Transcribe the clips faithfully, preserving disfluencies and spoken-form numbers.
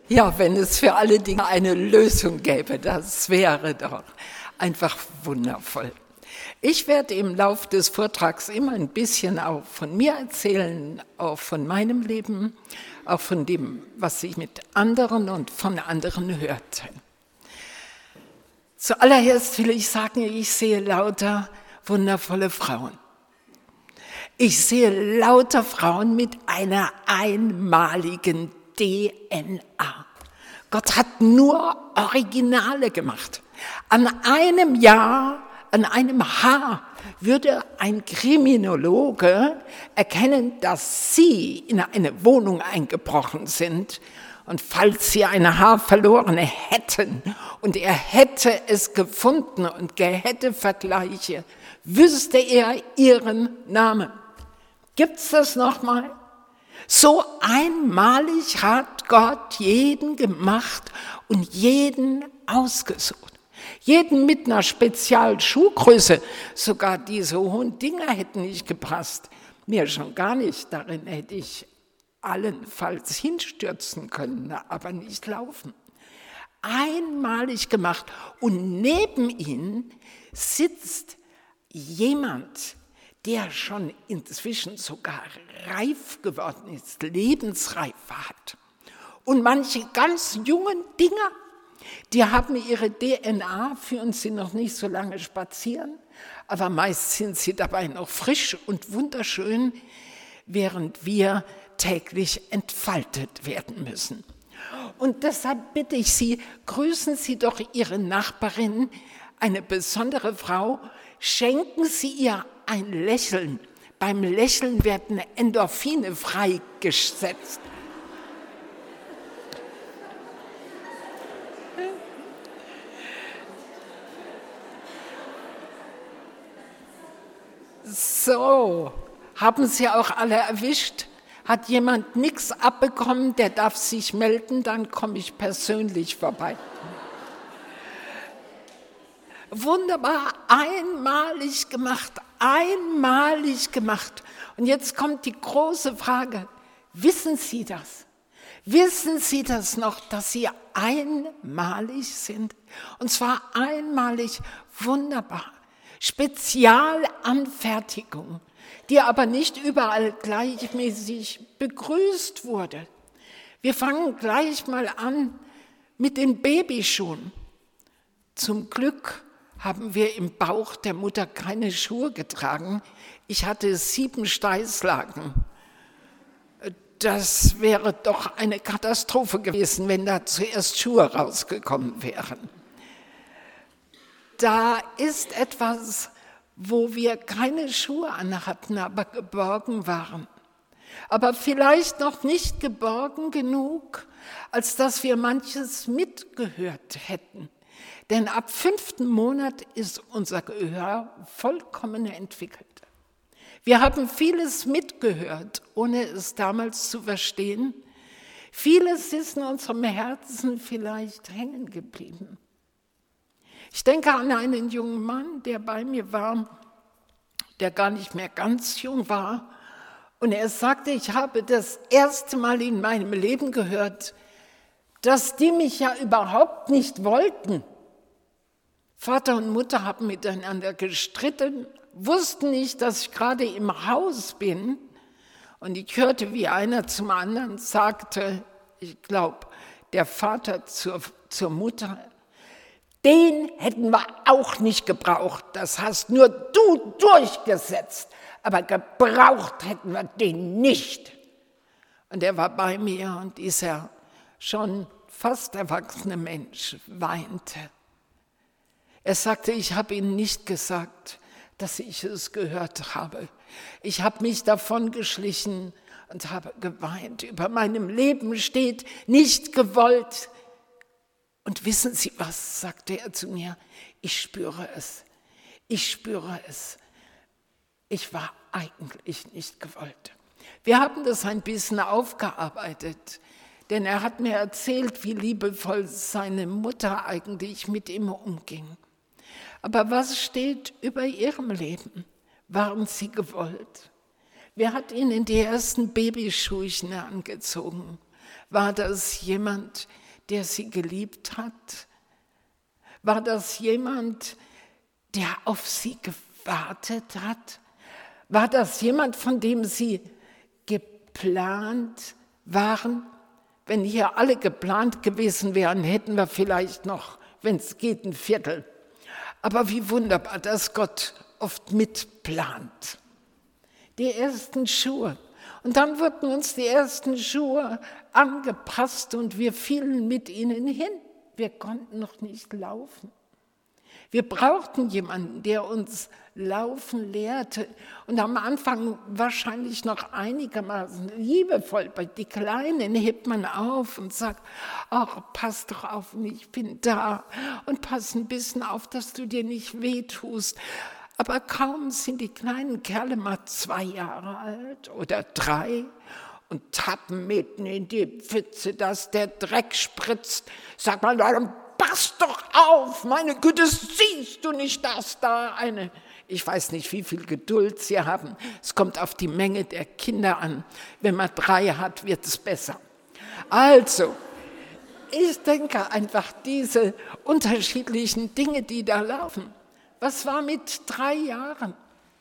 Ja, wenn es für alle Dinge eine Lösung gäbe, das wäre doch einfach wundervoll. Ich werde im Laufe des Vortrags immer ein bisschen auch von mir erzählen, auch von meinem Leben, auch von dem, was ich mit anderen und von anderen hörte. Zuallererst will ich sagen, ich sehe lauter wundervolle Frauen. Ich sehe lauter Frauen mit einer einmaligen D N A. Gott hat nur Originale gemacht. An einem Jahr, an einem Haar würde ein Kriminologe erkennen, dass Sie in eine Wohnung eingebrochen sind. Und falls Sie ein Haar verloren hätten und er hätte es gefunden und er hätte Vergleiche, wüsste er Ihren Namen. Gibt's das nochmal? So einmalig hat Gott jeden gemacht und jeden ausgesucht. Jeden mit einer Spezialschuhgröße. Sogar diese hohen Dinger hätten nicht gepasst. Mir schon gar nicht. Darin hätte ich allenfalls hinstürzen können, aber nicht laufen. Einmalig gemacht. Und neben ihnen sitzt jemand, der schon inzwischen sogar reif geworden ist, Lebensreife hat. Und manche ganz jungen Dinger, die haben ihre D N A, führen sie noch nicht so lange spazieren, aber meist sind sie dabei noch frisch und wunderschön, während wir täglich entfaltet werden müssen. Und deshalb bitte ich Sie, grüßen Sie doch Ihre Nachbarin, eine besondere Frau, schenken Sie ihr ein Lächeln. Beim Lächeln werden Endorphine freigesetzt. So, haben Sie auch alle erwischt? Hat jemand nichts abbekommen, der darf sich melden, dann komme ich persönlich vorbei. Wunderbar, einmalig gemacht, einmalig gemacht. Und jetzt kommt die große Frage, wissen Sie das? Wissen Sie das noch, dass Sie einmalig sind? Und zwar einmalig wunderbar. Spezialanfertigung, die aber nicht überall gleichmäßig begrüßt wurde. Wir fangen gleich mal an mit den Babyschuhen. Zum Glück haben wir im Bauch der Mutter keine Schuhe getragen. Ich hatte sieben Steißlagen. Das wäre doch eine Katastrophe gewesen, wenn da zuerst Schuhe rausgekommen wären. Da ist etwas, wo wir keine Schuhe anhatten, aber geborgen waren. Aber vielleicht noch nicht geborgen genug, als dass wir manches mitgehört hätten. Denn ab fünften Monat ist unser Gehör vollkommen entwickelt. Wir haben vieles mitgehört, ohne es damals zu verstehen. Vieles ist in unserem Herzen vielleicht hängen geblieben. Ich denke an einen jungen Mann, der bei mir war, der gar nicht mehr ganz jung war. Und er sagte, ich habe das erste Mal in meinem Leben gehört, dass die mich ja überhaupt nicht wollten. Vater und Mutter haben miteinander gestritten, wussten nicht, dass ich gerade im Haus bin. Und ich hörte, wie einer zum anderen sagte, ich glaube, der Vater zur, zur Mutter, den hätten wir auch nicht gebraucht, das hast nur du durchgesetzt, aber gebraucht hätten wir den nicht. Und er war bei mir und dieser schon fast erwachsene Mensch weinte. Er sagte, ich habe Ihnen nicht gesagt, dass ich es gehört habe. Ich habe mich davon geschlichen und habe geweint. Über meinem Leben steht, nicht gewollt. Und wissen Sie was, sagte er zu mir, ich spüre es, ich spüre es. Ich war eigentlich nicht gewollt. Wir haben das ein bisschen aufgearbeitet, denn er hat mir erzählt, wie liebevoll seine Mutter eigentlich mit ihm umging. Aber was steht über ihrem Leben? Waren sie gewollt? Wer hat ihnen die ersten Babyschuhchen angezogen? War das jemand, der sie geliebt hat? War das jemand, der auf sie gewartet hat? War das jemand, von dem sie geplant waren? Wenn hier alle geplant gewesen wären, hätten wir vielleicht noch, wenn es geht, ein Viertel. Aber wie wunderbar, dass Gott oft mitplant. Die ersten Schuhe. Und dann wurden uns die ersten Schuhe angepasst und wir fielen mit ihnen hin. Wir konnten noch nicht laufen. Wir brauchten jemanden, der uns laufen lehrte und am Anfang wahrscheinlich noch einigermaßen liebevoll. Bei die Kleinen hebt man auf und sagt, ach, pass doch auf mich, ich bin da und pass ein bisschen auf, dass du dir nicht wehtust. Aber kaum sind die kleinen Kerle mal zwei Jahre alt oder drei und tappen mitten in die Pfütze, dass der Dreck spritzt. Sag mal, dann pass doch auf, meine Güte, siehst du nicht, dass da eine... Ich weiß nicht, wie viel Geduld sie haben. Es kommt auf die Menge der Kinder an. Wenn man drei hat, wird es besser. Also, ich denke einfach, diese unterschiedlichen Dinge, die da laufen. Was war mit drei Jahren?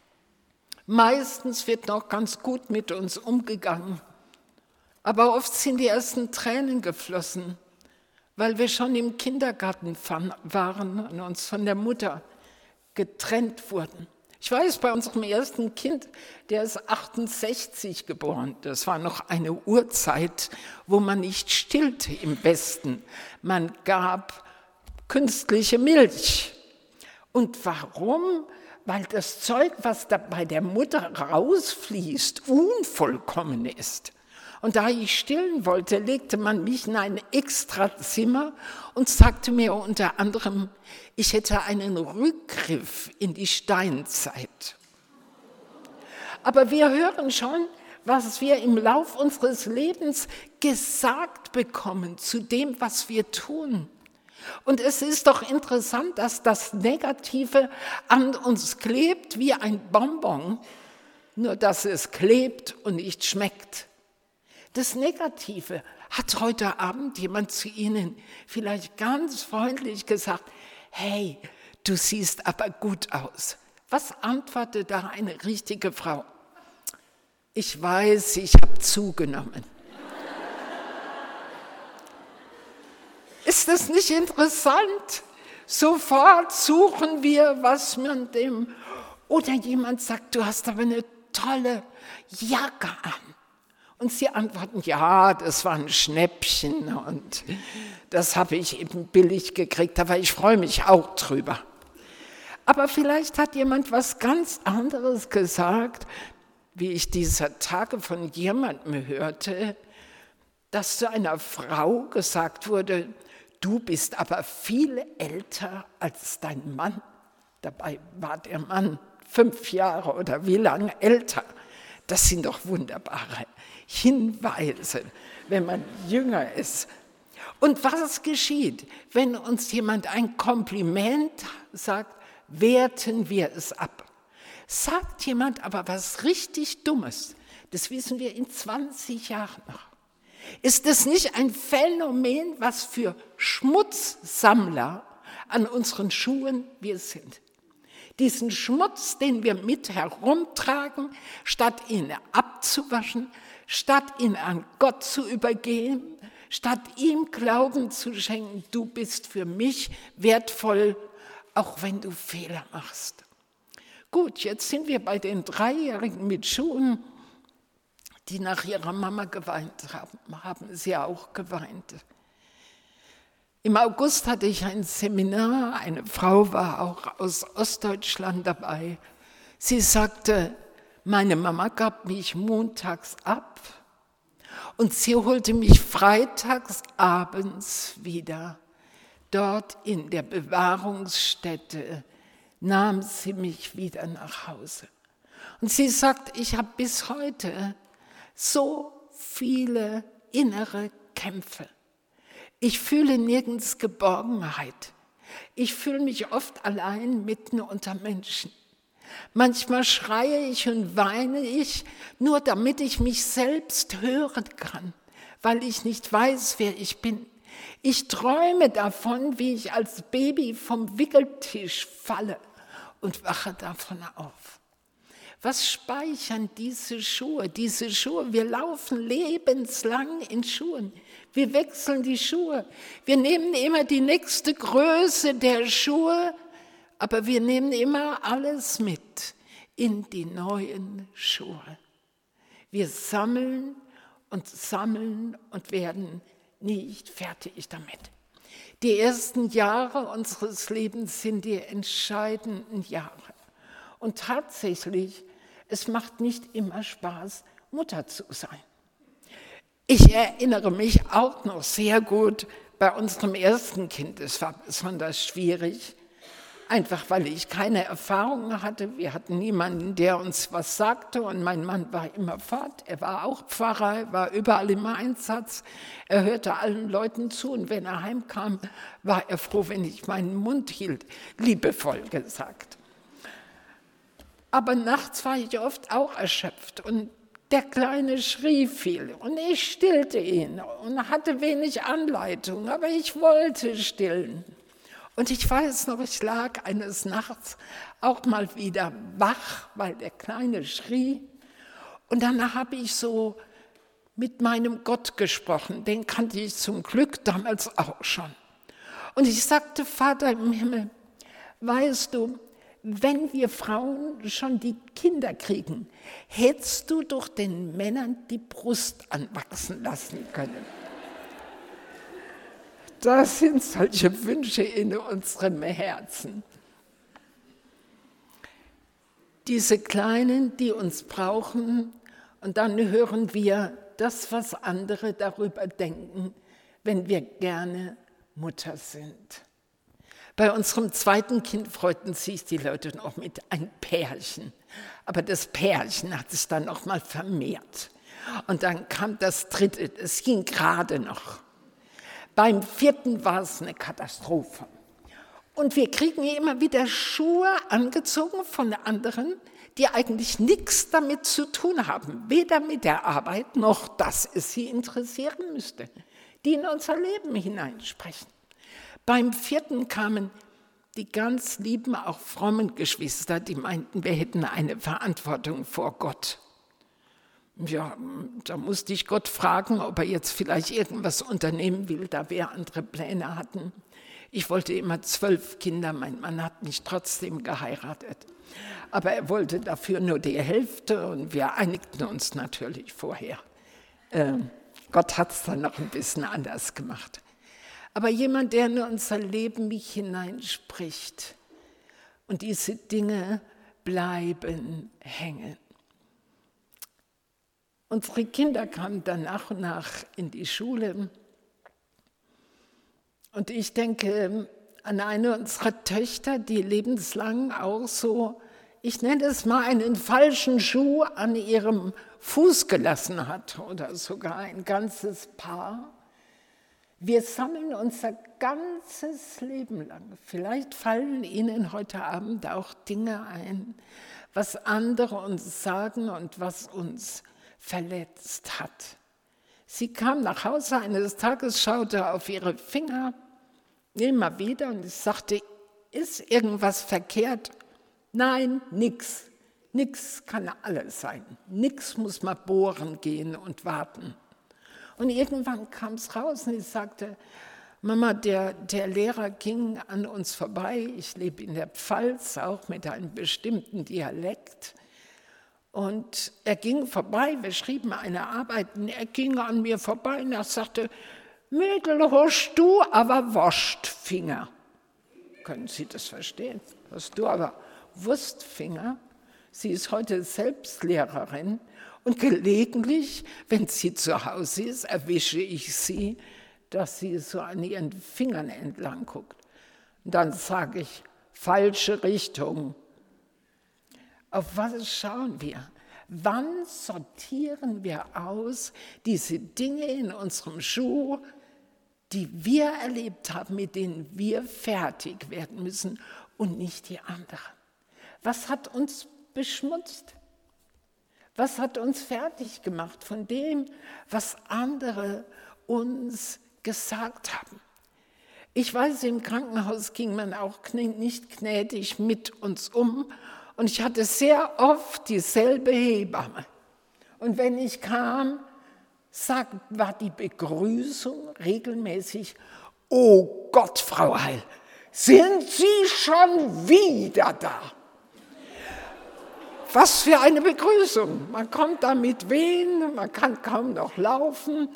Meistens wird noch ganz gut mit uns umgegangen. Aber oft sind die ersten Tränen geflossen, weil wir schon im Kindergarten waren und uns von der Mutter getrennt wurden. Ich weiß, bei unserem ersten Kind, der ist achtundsechzig geboren. Das war noch eine Urzeit, wo man nicht stillte im Westen. Man gab künstliche Milch. Und warum? Weil das Zeug, was da bei der Mutter rausfließt, unvollkommen ist. Und da ich stillen wollte, legte man mich in ein Extrazimmer und sagte mir unter anderem, ich hätte einen Rückgriff in die Steinzeit. Aber wir hören schon, was wir im Lauf unseres Lebens gesagt bekommen zu dem, was wir tun. Und es ist doch interessant, dass das Negative an uns klebt wie ein Bonbon, nur dass es klebt und nicht schmeckt. Das Negative hat heute Abend jemand zu Ihnen vielleicht ganz freundlich gesagt, hey, du siehst aber gut aus. Was antwortet da eine richtige Frau? Ich weiß, ich habe zugenommen. Ist das nicht interessant? Sofort suchen wir, was man dem... Oder jemand sagt, du hast aber eine tolle Jacke an. Und sie antworten, ja, das war ein Schnäppchen und das habe ich eben billig gekriegt, aber ich freue mich auch drüber. Aber vielleicht hat jemand was ganz anderes gesagt, wie ich dieser Tage von jemandem hörte, dass zu einer Frau gesagt wurde, du bist aber viel älter als dein Mann. Dabei war der Mann fünf Jahre oder wie lange älter. Das sind doch wunderbare Hinweise, wenn man jünger ist. Und was geschieht, wenn uns jemand ein Kompliment sagt, werten wir es ab. Sagt jemand aber was richtig Dummes, das wissen wir in zwanzig Jahren noch. Ist es nicht ein Phänomen, was für Schmutzsammler an unseren Schuhen wir sind? Diesen Schmutz, den wir mit herumtragen, statt ihn abzuwaschen, statt ihn an Gott zu übergeben, statt ihm Glauben zu schenken, du bist für mich wertvoll, auch wenn du Fehler machst. Gut, jetzt sind wir bei den Dreijährigen mit Schuhen, die nach ihrer Mama geweint haben, haben sie auch geweint. Im August hatte ich ein Seminar, eine Frau war auch aus Ostdeutschland dabei. Sie sagte, meine Mama gab mich montags ab und sie holte mich freitags abends wieder. Dort in der Bewahrungsstätte nahm sie mich wieder nach Hause. Und sie sagt, ich habe bis heute so viele innere Kämpfe. Ich fühle nirgends Geborgenheit. Ich fühle mich oft allein mitten unter Menschen. Manchmal schreie ich und weine ich, nur damit ich mich selbst hören kann, weil ich nicht weiß, wer ich bin. Ich träume davon, wie ich als Baby vom Wickeltisch falle und wache davon auf. Was speichern diese Schuhe? Diese Schuhe, wir laufen lebenslang in Schuhen. Wir wechseln die Schuhe. Wir nehmen immer die nächste Größe der Schuhe, aber wir nehmen immer alles mit in die neuen Schuhe. Wir sammeln und sammeln und werden nicht fertig damit. Die ersten Jahre unseres Lebens sind die entscheidenden Jahre. Und tatsächlich, es macht nicht immer Spaß, Mutter zu sein. Ich erinnere mich auch noch sehr gut bei unserem ersten Kind. Es war besonders schwierig, einfach weil ich keine Erfahrung hatte. Wir hatten niemanden, der uns was sagte, und mein Mann war immer fort. Er war auch Pfarrer, er war überall im Einsatz. Er hörte allen Leuten zu, und wenn er heimkam, war er froh, wenn ich meinen Mund hielt, liebevoll gesagt. Aber nachts war ich oft auch erschöpft und der Kleine schrie viel und ich stillte ihn und hatte wenig Anleitung, aber ich wollte stillen. Und ich weiß noch, ich lag eines Nachts auch mal wieder wach, weil der Kleine schrie. Und dann habe ich so mit meinem Gott gesprochen, den kannte ich zum Glück damals auch schon. Und ich sagte, Vater im Himmel, weißt du, wenn wir Frauen schon die Kinder kriegen, hättest du doch den Männern die Brust anwachsen lassen können. Das sind solche Wünsche in unserem Herzen. Diese Kleinen, die uns brauchen, und dann hören wir das, was andere darüber denken, wenn wir gerne Mutter sind. Bei unserem zweiten Kind freuten sich die Leute noch mit ein Pärchen. Aber das Pärchen hat sich dann noch mal vermehrt. Und dann kam das dritte, das ging gerade noch. Beim vierten war es eine Katastrophe. Und wir kriegen immer wieder Schuhe angezogen von anderen, die eigentlich nichts damit zu tun haben. Weder mit der Arbeit, noch dass es sie interessieren müsste, die in unser Leben hineinsprechen. Beim vierten kamen die ganz lieben, auch frommen Geschwister, die meinten, wir hätten eine Verantwortung vor Gott. Ja, da musste ich Gott fragen, ob er jetzt vielleicht irgendwas unternehmen will, da wir andere Pläne hatten. Ich wollte immer zwölf Kinder, mein Mann hat mich trotzdem geheiratet. Aber er wollte dafür nur die Hälfte und wir einigten uns natürlich vorher. Ähm, Gott hat es dann noch ein bisschen anders gemacht. Aber jemand, der in unser Leben hineinspricht und diese Dinge bleiben hängen. Unsere Kinder kamen dann nach und nach in die Schule und ich denke an eine unserer Töchter, die lebenslang auch so, ich nenne es mal, einen falschen Schuh an ihrem Fuß gelassen hat oder sogar ein ganzes Paar. Wir sammeln unser ganzes Leben lang. Vielleicht fallen Ihnen heute Abend auch Dinge ein, was andere uns sagen und was uns verletzt hat. Sie kam nach Hause eines Tages, schaute auf ihre Finger, immer wieder, und ich sagte, ist irgendwas verkehrt? Nein, nix. Nix kann alles sein. Nix muss man bohren gehen und warten. Und irgendwann kam es raus und ich sagte, Mama, der, der Lehrer ging an uns vorbei. Ich lebe in der Pfalz, auch mit einem bestimmten Dialekt. Und er ging vorbei, wir schrieben eine Arbeit, und er ging an mir vorbei und er sagte, Mädel, hast du aber Wurstfinger? Können Sie das verstehen? Hast du aber Wurstfinger? Sie ist heute selbst Lehrerin. Und gelegentlich, wenn sie zu Hause ist, erwische ich sie, dass sie so an ihren Fingern entlang guckt. Und dann sage ich, falsche Richtung. Auf was schauen wir? Wann sortieren wir aus diese Dinge in unserem Schuh, die wir erlebt haben, mit denen wir fertig werden müssen und nicht die anderen? Was hat uns beschmutzt? Was hat uns fertig gemacht von dem, was andere uns gesagt haben? Ich weiß, im Krankenhaus ging man auch nicht gnädig mit uns um und ich hatte sehr oft dieselbe Hebamme. Und wenn ich kam, sag, war die Begrüßung regelmäßig: Oh Gott, Frau Heil, sind Sie schon wieder da? Was für eine Begrüßung. Man kommt da mit Wehen, man kann kaum noch laufen.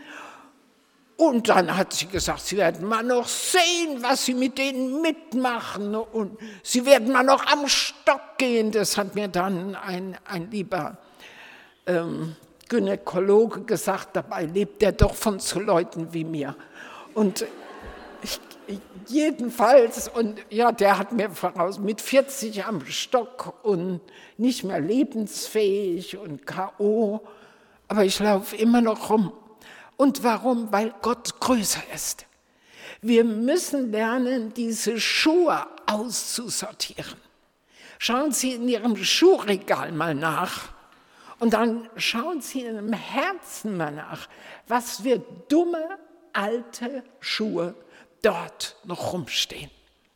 Und dann hat sie gesagt, Sie werden mal noch sehen, was Sie mit denen mitmachen. Und Sie werden mal noch am Stock gehen. Das hat mir dann ein, ein lieber ähm, Gynäkologe gesagt. Dabei lebt er doch von so Leuten wie mir. Und ich, jedenfalls, und ja, der hat mir voraus, mit vierzig am Stock und nicht mehr lebensfähig und K O, aber ich laufe immer noch rum. Und warum? Weil Gott größer ist. Wir müssen lernen, diese Schuhe auszusortieren. Schauen Sie in Ihrem Schuhregal mal nach und dann schauen Sie in Ihrem Herzen mal nach, was für dumme, alte Schuhe dort noch rumstehen.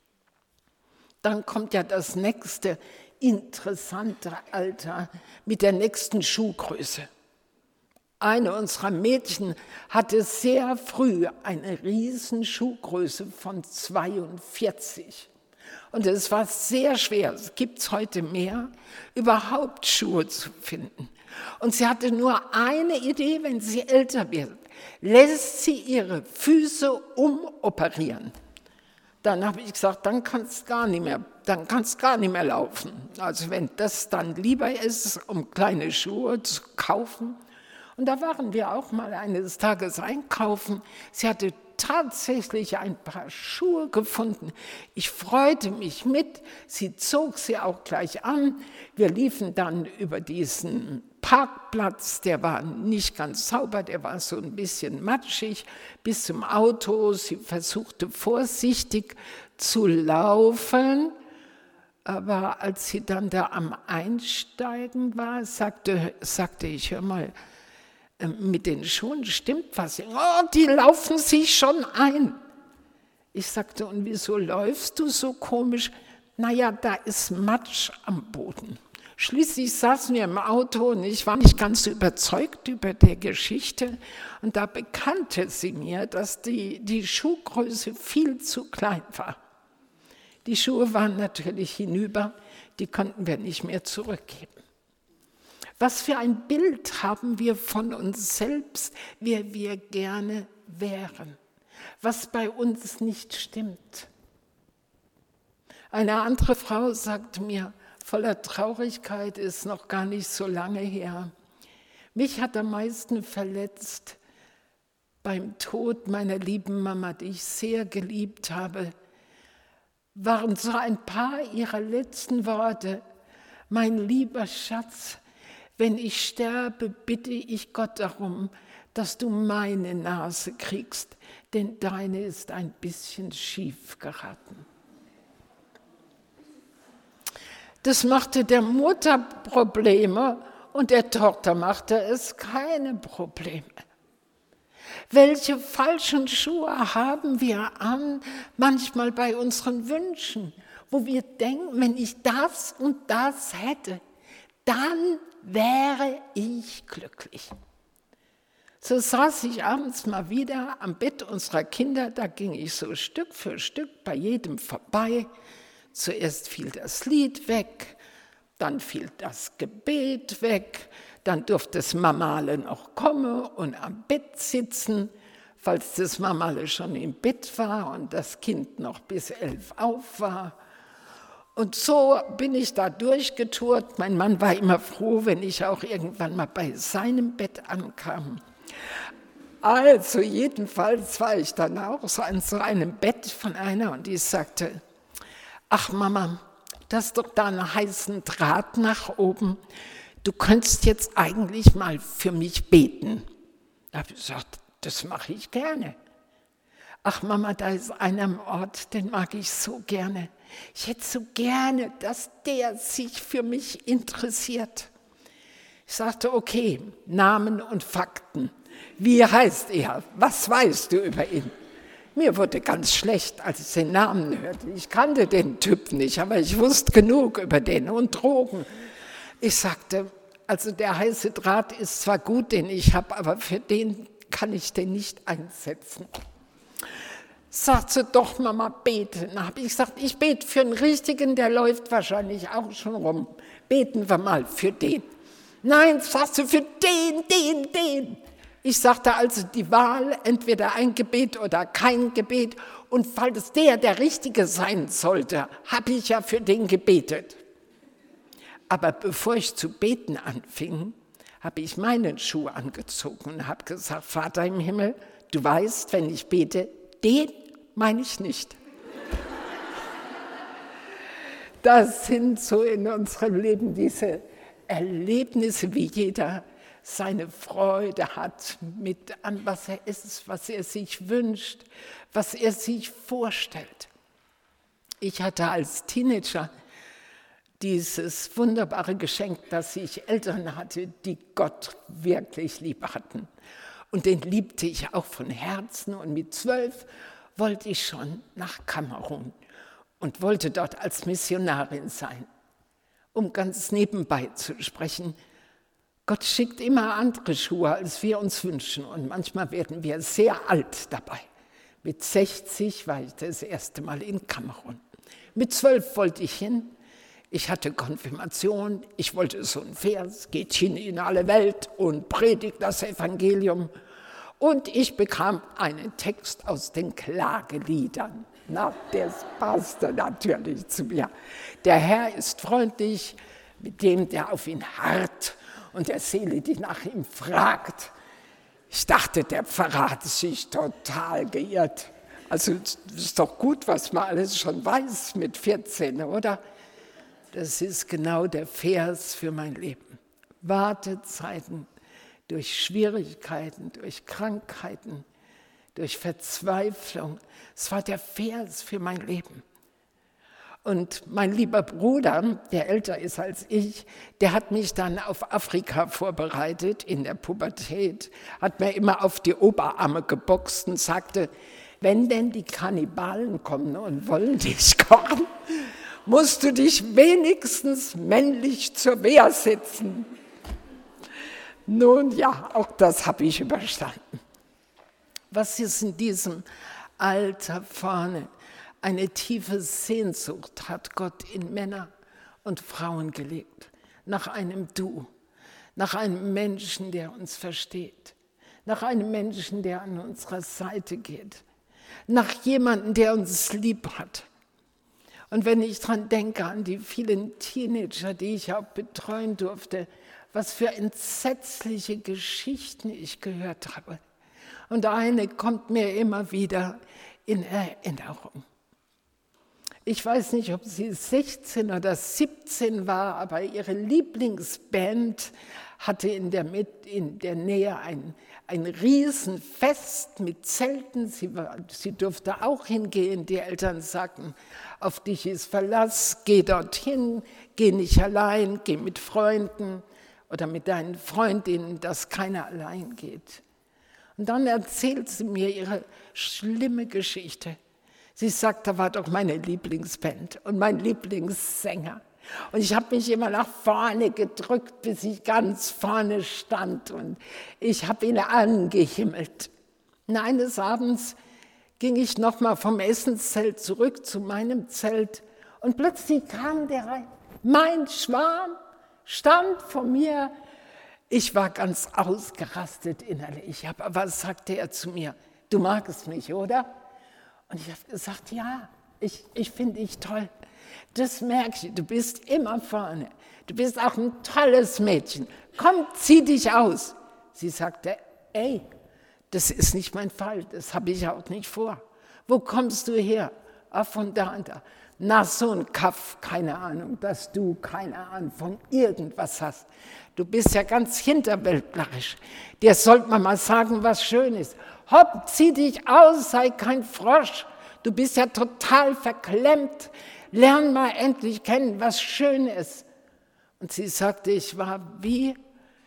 Dann kommt ja das nächste interessante Alter mit der nächsten Schuhgröße. Eine unserer Mädchen hatte sehr früh eine riesen Schuhgröße von zweiundvierzig. Und es war sehr schwer, es gibt es heute mehr, überhaupt Schuhe zu finden. Und sie hatte nur eine Idee: Wenn sie älter wird, lässt sie ihre Füße umoperieren. Dann habe ich gesagt, dann kannst du gar nicht mehr, dann kannst gar nicht mehr laufen. Also wenn das dann lieber ist, um kleine Schuhe zu kaufen. Und da waren wir auch mal eines Tages einkaufen. Sie hatte tatsächlich ein paar Schuhe gefunden. Ich freute mich mit. Sie zog sie auch gleich an. Wir liefen dann über diesen Parkplatz, der war nicht ganz sauber, der war so ein bisschen matschig, bis zum Auto. Sie versuchte vorsichtig zu laufen, aber als sie dann da am Einsteigen war, sagte, sagte ich, hör mal, mit den Schuhen stimmt was. Oh, die laufen sich schon ein. Ich sagte, und wieso läufst du so komisch? Naja, da ist Matsch am Boden. Schließlich saßen wir im Auto und ich war nicht ganz überzeugt über die Geschichte. Und da bekannte sie mir, dass die, die Schuhgröße viel zu klein war. Die Schuhe waren natürlich hinüber, die konnten wir nicht mehr zurückgeben. Was für ein Bild haben wir von uns selbst, wer wir gerne wären, was bei uns nicht stimmt. Eine andere Frau sagt mir, voller Traurigkeit, ist noch gar nicht so lange her: Mich hat am meisten verletzt beim Tod meiner lieben Mama, die ich sehr geliebt habe, waren so ein paar ihrer letzten Worte: Mein lieber Schatz, wenn ich sterbe, bitte ich Gott darum, dass du meine Nase kriegst, denn deine ist ein bisschen schief geraten. Das machte der Mutter Probleme und der Tochter machte es keine Probleme. Welche falschen Schuhe haben wir an, manchmal bei unseren Wünschen, wo wir denken, wenn ich das und das hätte, dann wäre ich glücklich. So saß ich abends mal wieder am Bett unserer Kinder, da ging ich so Stück für Stück bei jedem vorbei. Zuerst fiel das Lied weg, dann fiel das Gebet weg, dann durfte das Mamale noch kommen und am Bett sitzen, falls das Mamale schon im Bett war und das Kind noch bis elf auf war. Und so bin ich da durchgetourt. Mein Mann war immer froh, wenn ich auch irgendwann mal bei seinem Bett ankam. Also jedenfalls war ich dann auch so an so einem Bett von einer und die sagte, ach Mama, das ist doch da einen heißen Draht nach oben. Du könntest jetzt eigentlich mal für mich beten. Da habe ich gesagt, das mache ich gerne. Ach Mama, da ist einer am Ort, den mag ich so gerne. Ich hätte so gerne, dass der sich für mich interessiert. Ich sagte, okay, Namen und Fakten. Wie heißt er? Was weißt du über ihn? Mir wurde ganz schlecht, als ich den Namen hörte. Ich kannte den Typ nicht, aber ich wusste genug über den und Drogen. Ich sagte, also der heiße Draht ist zwar gut, den ich habe, aber für den kann ich den nicht einsetzen. Sagte doch, Mama, bete. Dann habe ich gesagt, ich bete für einen Richtigen, der läuft wahrscheinlich auch schon rum. Beten wir mal für den. Nein, sagst du, für den, den, den. Ich sagte also die Wahl, entweder ein Gebet oder kein Gebet. Und falls der der Richtige sein sollte, habe ich ja für den gebetet. Aber bevor ich zu beten anfing, habe ich meinen Schuh angezogen und habe gesagt, Vater im Himmel, du weißt, wenn ich bete, den meine ich nicht. Das sind so in unserem Leben diese Erlebnisse, wie jeder seine Freude hat mit an, was er ist, was er sich wünscht, was er sich vorstellt. Ich hatte als Teenager dieses wunderbare Geschenk, dass ich Eltern hatte, die Gott wirklich lieb hatten. Und den liebte ich auch von Herzen. Und mit zwölf wollte ich schon nach Kamerun und wollte dort als Missionarin sein. Um ganz nebenbei zu sprechen, Gott schickt immer andere Schuhe, als wir uns wünschen. Und manchmal werden wir sehr alt dabei. Mit sechzig war ich das erste Mal in Kamerun. Mit zwölf wollte ich hin. Ich hatte Konfirmation. Ich wollte so einen Vers, geht hin in alle Welt und predigt das Evangelium. Und ich bekam einen Text aus den Klageliedern. Na, das passte natürlich zu mir. Der Herr ist freundlich mit dem, der auf ihn harrt und der Seele, die nach ihm fragt. Ich dachte, der Pfarrer hat sich total geirrt. Also es ist doch gut, was man alles schon weiß mit vierzehn, oder? Das ist genau der Vers für mein Leben. Wartezeiten durch Schwierigkeiten, durch Krankheiten, durch Verzweiflung. Es war der Vers für mein Leben. Und mein lieber Bruder, der älter ist als ich, der hat mich dann auf Afrika vorbereitet in der Pubertät, hat mir immer auf die Oberarme geboxt und sagte, wenn denn die Kannibalen kommen und wollen dich kochen, musst du dich wenigstens männlich zur Wehr setzen. Nun ja, auch das habe ich überstanden. Was ist in diesem Alter vorne? Eine tiefe Sehnsucht hat Gott in Männer und Frauen gelegt. Nach einem Du, nach einem Menschen, der uns versteht. Nach einem Menschen, der an unserer Seite geht. Nach jemandem, der uns lieb hat. Und wenn ich daran denke, an die vielen Teenager, die ich auch betreuen durfte, was für entsetzliche Geschichten ich gehört habe. Und eine kommt mir immer wieder in Erinnerung. Ich weiß nicht, ob sie sechzehn oder siebzehn war, aber ihre Lieblingsband hatte in der, in der Nähe ein, ein Riesenfest mit Zelten. Sie, war, sie durfte auch hingehen. Die Eltern sagten, auf dich ist Verlass, geh dorthin, geh nicht allein, geh mit Freunden oder mit deinen Freundinnen, dass keiner allein geht. Und dann erzählt sie mir ihre schlimme Geschichte. Sie sagt, da war doch meine Lieblingsband und mein Lieblingssänger. Und ich habe mich immer nach vorne gedrückt, bis ich ganz vorne stand. Und ich habe ihn angehimmelt. Und eines Abends ging ich nochmal vom Essenszelt zurück zu meinem Zelt. Und plötzlich kam der rein. Mein Schwarm stand vor mir. Ich war ganz ausgerastet innerlich. Aber was sagte er zu mir? Du magst mich, oder? Und ich habe gesagt, ja, ich, ich finde dich toll. Das merkst du, du bist immer vorne. Du bist auch ein tolles Mädchen. Komm, zieh dich aus. Sie sagte, ey, das ist nicht mein Fall, das habe ich auch nicht vor. Wo kommst du her? Ah, von da und da. Na, so ein Kaff, keine Ahnung, dass du keine Ahnung von irgendwas hast. Du bist ja ganz hinterwäldlerisch. Dir sollte man mal sagen, was schön ist. Hopp, zieh dich aus, sei kein Frosch. Du bist ja total verklemmt. Lern mal endlich kennen, was schön ist. Und sie sagte, ich war wie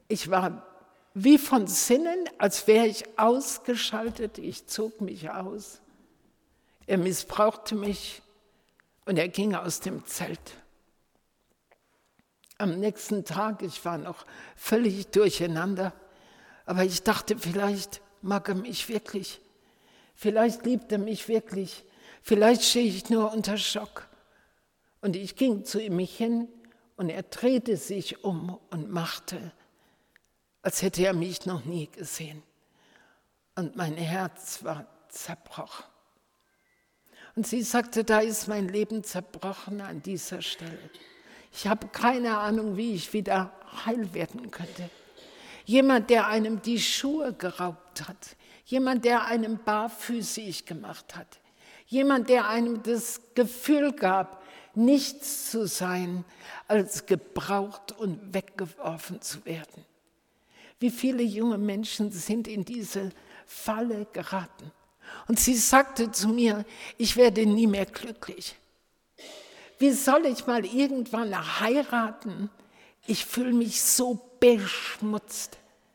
Ich war wie von Sinnen, als wäre ich ausgeschaltet. Ich zog mich aus. Er missbrauchte mich und er ging aus dem Zelt. Am nächsten Tag, ich war noch völlig durcheinander, aber ich dachte, vielleicht mag er mich wirklich. Vielleicht liebt er mich wirklich. Vielleicht stehe ich nur unter Schock. Und ich ging zu ihm hin und er drehte sich um und machte, als hätte er mich noch nie gesehen. Und mein Herz war zerbrochen. Und sie sagte, da ist mein Leben zerbrochen an dieser Stelle. Ich habe keine Ahnung, wie ich wieder heil werden könnte. Jemand, der einem die Schuhe geraubt hat. Jemand, der einem barfüßig gemacht hat. Jemand, der einem das Gefühl gab, nichts zu sein, als gebraucht und weggeworfen zu werden. Wie viele junge Menschen sind in diese Falle geraten. Und sie sagte zu mir, ich werde nie mehr glücklich. Wie soll ich mal irgendwann heiraten? Ich fühle mich so beschmutzt.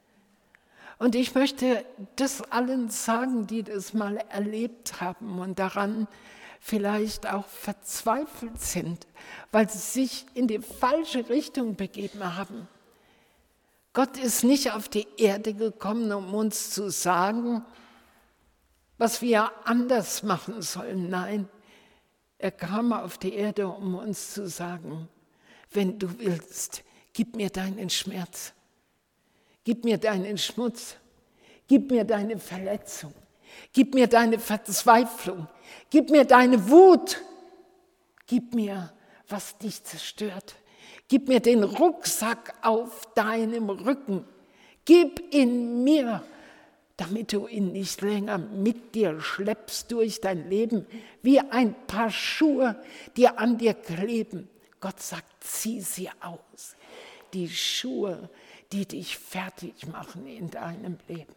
Und ich möchte das allen sagen, die das mal erlebt haben und daran vielleicht auch verzweifelt sind, weil sie sich in die falsche Richtung begeben haben. Gott ist nicht auf die Erde gekommen, um uns zu sagen, was wir anders machen sollen. Nein, er kam auf die Erde, um uns zu sagen, wenn du willst, gib mir deinen Schmerz, gib mir deinen Schmutz, gib mir deine Verletzung, gib mir deine Verzweiflung, gib mir deine Wut, gib mir, was dich zerstört, gib mir den Rucksack auf deinem Rücken, gib ihn mir, damit du ihn nicht länger mit dir schleppst durch dein Leben, wie ein paar Schuhe, die an dir kleben. Gott sagt, zieh sie aus, die Schuhe, die dich fertig machen in deinem Leben.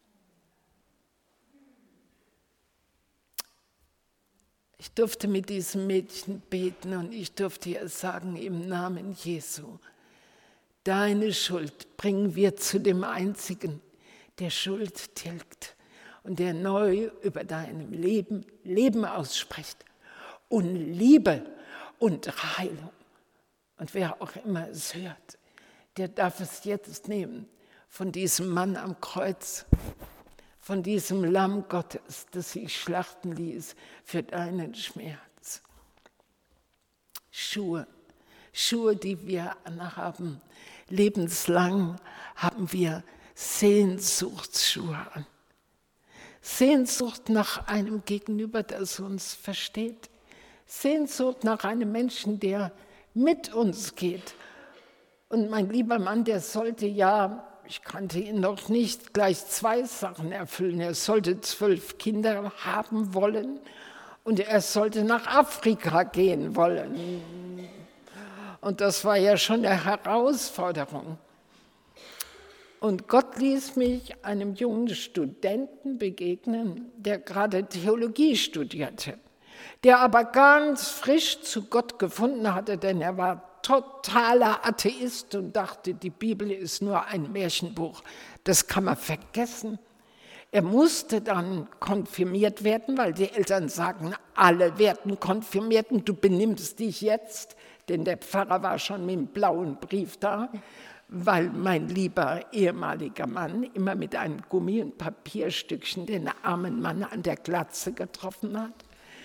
Ich durfte mit diesem Mädchen beten und ich durfte ihr sagen, im Namen Jesu, deine Schuld bringen wir zu dem Einzigen, der Schuld tilgt und der neu über deinem Leben Leben ausspricht und Liebe und Heilung. Und wer auch immer es hört, der darf es jetzt nehmen von diesem Mann am Kreuz, von diesem Lamm Gottes, das sich schlachten ließ für deinen Schmerz. Schuhe, Schuhe, die wir anhaben, lebenslang haben wir Sehnsuchtsschuhe an. Sehnsucht nach einem Gegenüber, das uns versteht. Sehnsucht nach einem Menschen, der mit uns geht. Und mein lieber Mann, der sollte ja, ich kannte ihn noch nicht, gleich zwei Sachen erfüllen. Er sollte zwölf Kinder haben wollen und er sollte nach Afrika gehen wollen. Und das war ja schon eine Herausforderung. Und Gott ließ mich einem jungen Studenten begegnen, der gerade Theologie studierte, der aber ganz frisch zu Gott gefunden hatte, denn er war totaler Atheist und dachte, die Bibel ist nur ein Märchenbuch. Das kann man vergessen. Er musste dann konfirmiert werden, weil die Eltern sagen, alle werden konfirmiert und du benimmst dich jetzt, denn der Pfarrer war schon mit dem blauen Brief da, weil mein lieber ehemaliger Mann immer mit einem Gummi- und Papierstückchen den armen Mann an der Glatze getroffen hat.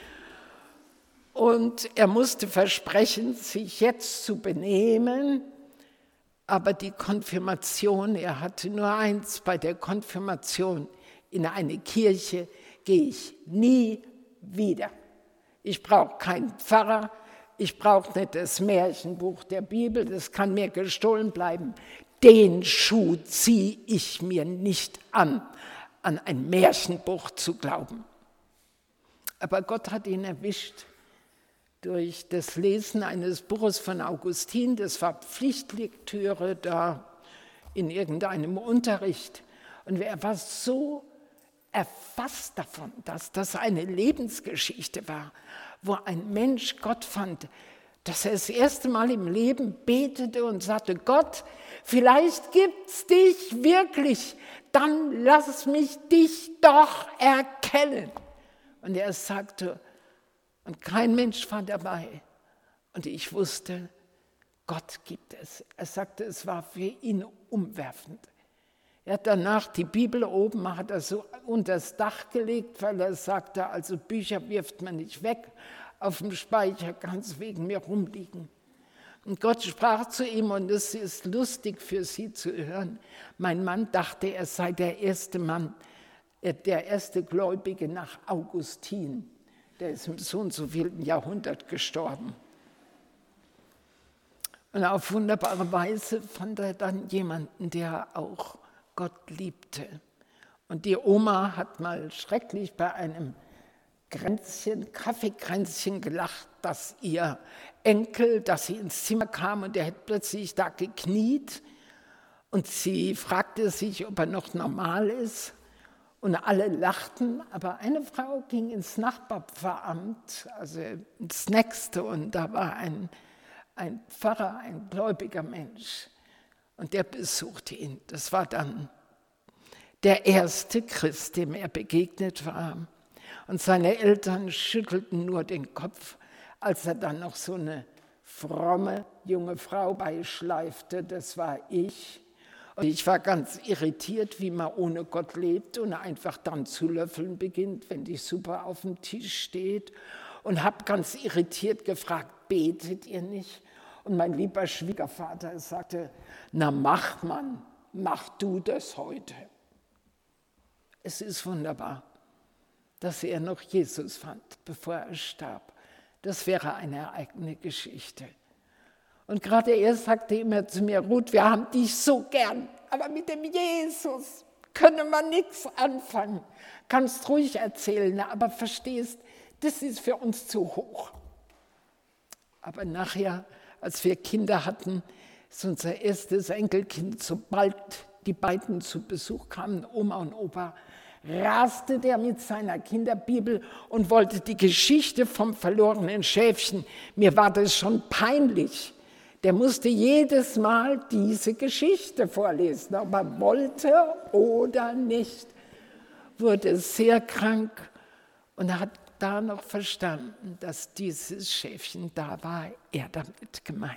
Und er musste versprechen, sich jetzt zu benehmen, aber die Konfirmation, er hatte nur eins, bei der Konfirmation in eine Kirche gehe ich nie wieder. Ich brauche keinen Pfarrer, ich brauche nicht das Märchenbuch der Bibel, das kann mir gestohlen bleiben. Den Schuh ziehe ich mir nicht an, an ein Märchenbuch zu glauben. Aber Gott hat ihn erwischt durch das Lesen eines Buches von Augustin, das war Pflichtlektüre da in irgendeinem Unterricht. Und er war so erfasst davon, dass das eine Lebensgeschichte war, wo ein Mensch Gott fand, dass er das erste Mal im Leben betete und sagte, Gott, vielleicht gibt's dich wirklich, dann lass mich dich doch erkennen. Und er sagte, und kein Mensch war dabei. Und ich wusste, Gott gibt es. Er sagte, es war für ihn umwerfend. Er hat danach die Bibel oben, hat er so unter das Dach gelegt, weil er sagte, also Bücher wirft man nicht weg, auf dem Speicher kann es wegen mir rumliegen. Und Gott sprach zu ihm, und es ist lustig für Sie zu hören, mein Mann dachte, er sei der erste Mann, der erste Gläubige nach Augustin. Der ist im so und so vielen Jahrhundert gestorben. Und auf wunderbare Weise fand er dann jemanden, der auch Gott liebte. Und die Oma hat mal schrecklich bei einem Kränzchen, Kaffeekränzchen gelacht, dass ihr Enkel, dass sie ins Zimmer kam und er hätte plötzlich da gekniet. Und sie fragte sich, ob er noch normal ist. Und alle lachten, aber eine Frau ging ins Nachbarpfarramt, also ins nächste, und da war ein, ein Pfarrer, ein gläubiger Mensch. Und der besuchte ihn. Das war dann der erste Christ, dem er begegnet war. Und seine Eltern schüttelten nur den Kopf, als er dann noch so eine fromme junge Frau beischleifte. Das war ich. Und ich war ganz irritiert, wie man ohne Gott lebt und einfach dann zu löffeln beginnt, wenn die Suppe auf dem Tisch steht. Und habe ganz irritiert gefragt, betet ihr nicht? Und mein lieber Schwiegervater sagte, na mach Mann, mach du das heute. Es ist wunderbar, dass er noch Jesus fand, bevor er starb. Das wäre eine eigene Geschichte. Und gerade er sagte immer zu mir, Ruth, wir haben dich so gern, aber mit dem Jesus können wir nichts anfangen. Kannst ruhig erzählen, aber verstehst, das ist für uns zu hoch. Aber nachher, als wir Kinder hatten, ist unser erstes Enkelkind, sobald die beiden zu Besuch kamen, Oma und Opa, raste der mit seiner Kinderbibel und wollte die Geschichte vom verlorenen Schäfchen. Mir war das schon peinlich. Der musste jedes Mal diese Geschichte vorlesen, ob er wollte oder nicht. Wurde sehr krank und hat da noch verstanden, dass dieses Schäfchen da war, er damit gemeint.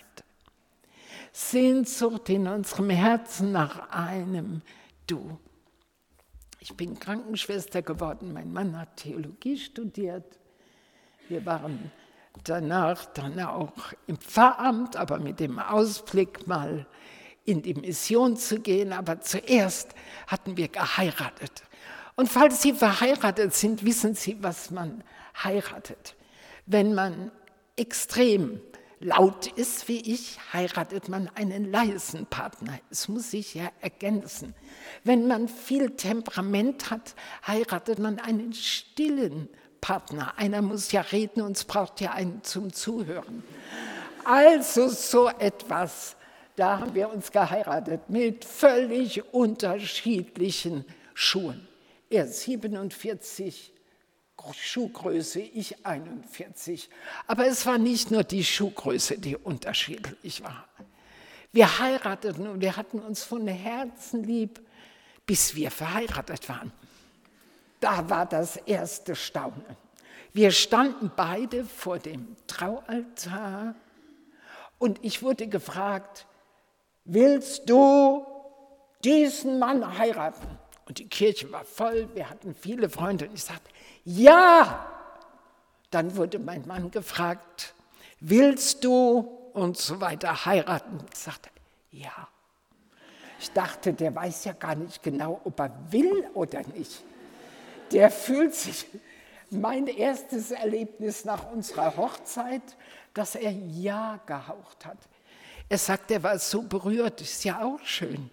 Sehnsucht in unserem Herzen nach einem Du. Ich bin Krankenschwester geworden, mein Mann hat Theologie studiert. Wir waren danach dann auch im Pfarramt, aber mit dem Ausblick mal in die Mission zu gehen. Aber zuerst hatten wir geheiratet. Und falls Sie verheiratet sind, wissen Sie, was man heiratet. Wenn man extrem laut ist wie ich, heiratet man einen leisen Partner. Es muss sich ja ergänzen. Wenn man viel Temperament hat, heiratet man einen stillen Partner. Einer muss ja reden und es braucht ja einen zum Zuhören. Also so etwas, da haben wir uns geheiratet mit völlig unterschiedlichen Schuhen. Er siebenundvierzig Schuhgröße, ich einundvierzig. Aber es war nicht nur die Schuhgröße, die unterschiedlich war. Wir heirateten und wir hatten uns von Herzen lieb, bis wir verheiratet waren. Da war das erste Staunen. Wir standen beide vor dem Traualtar und ich wurde gefragt, willst du diesen Mann heiraten? Und die Kirche war voll, wir hatten viele Freunde und ich sagte, ja! Dann wurde mein Mann gefragt, willst du und so weiter heiraten? Ich sagte, ja. Ich dachte, der weiß ja gar nicht genau, ob er will oder nicht. Der fühlt sich, mein erstes Erlebnis nach unserer Hochzeit, dass er ja gehaucht hat. Er sagt, er war so berührt, ist ja auch schön.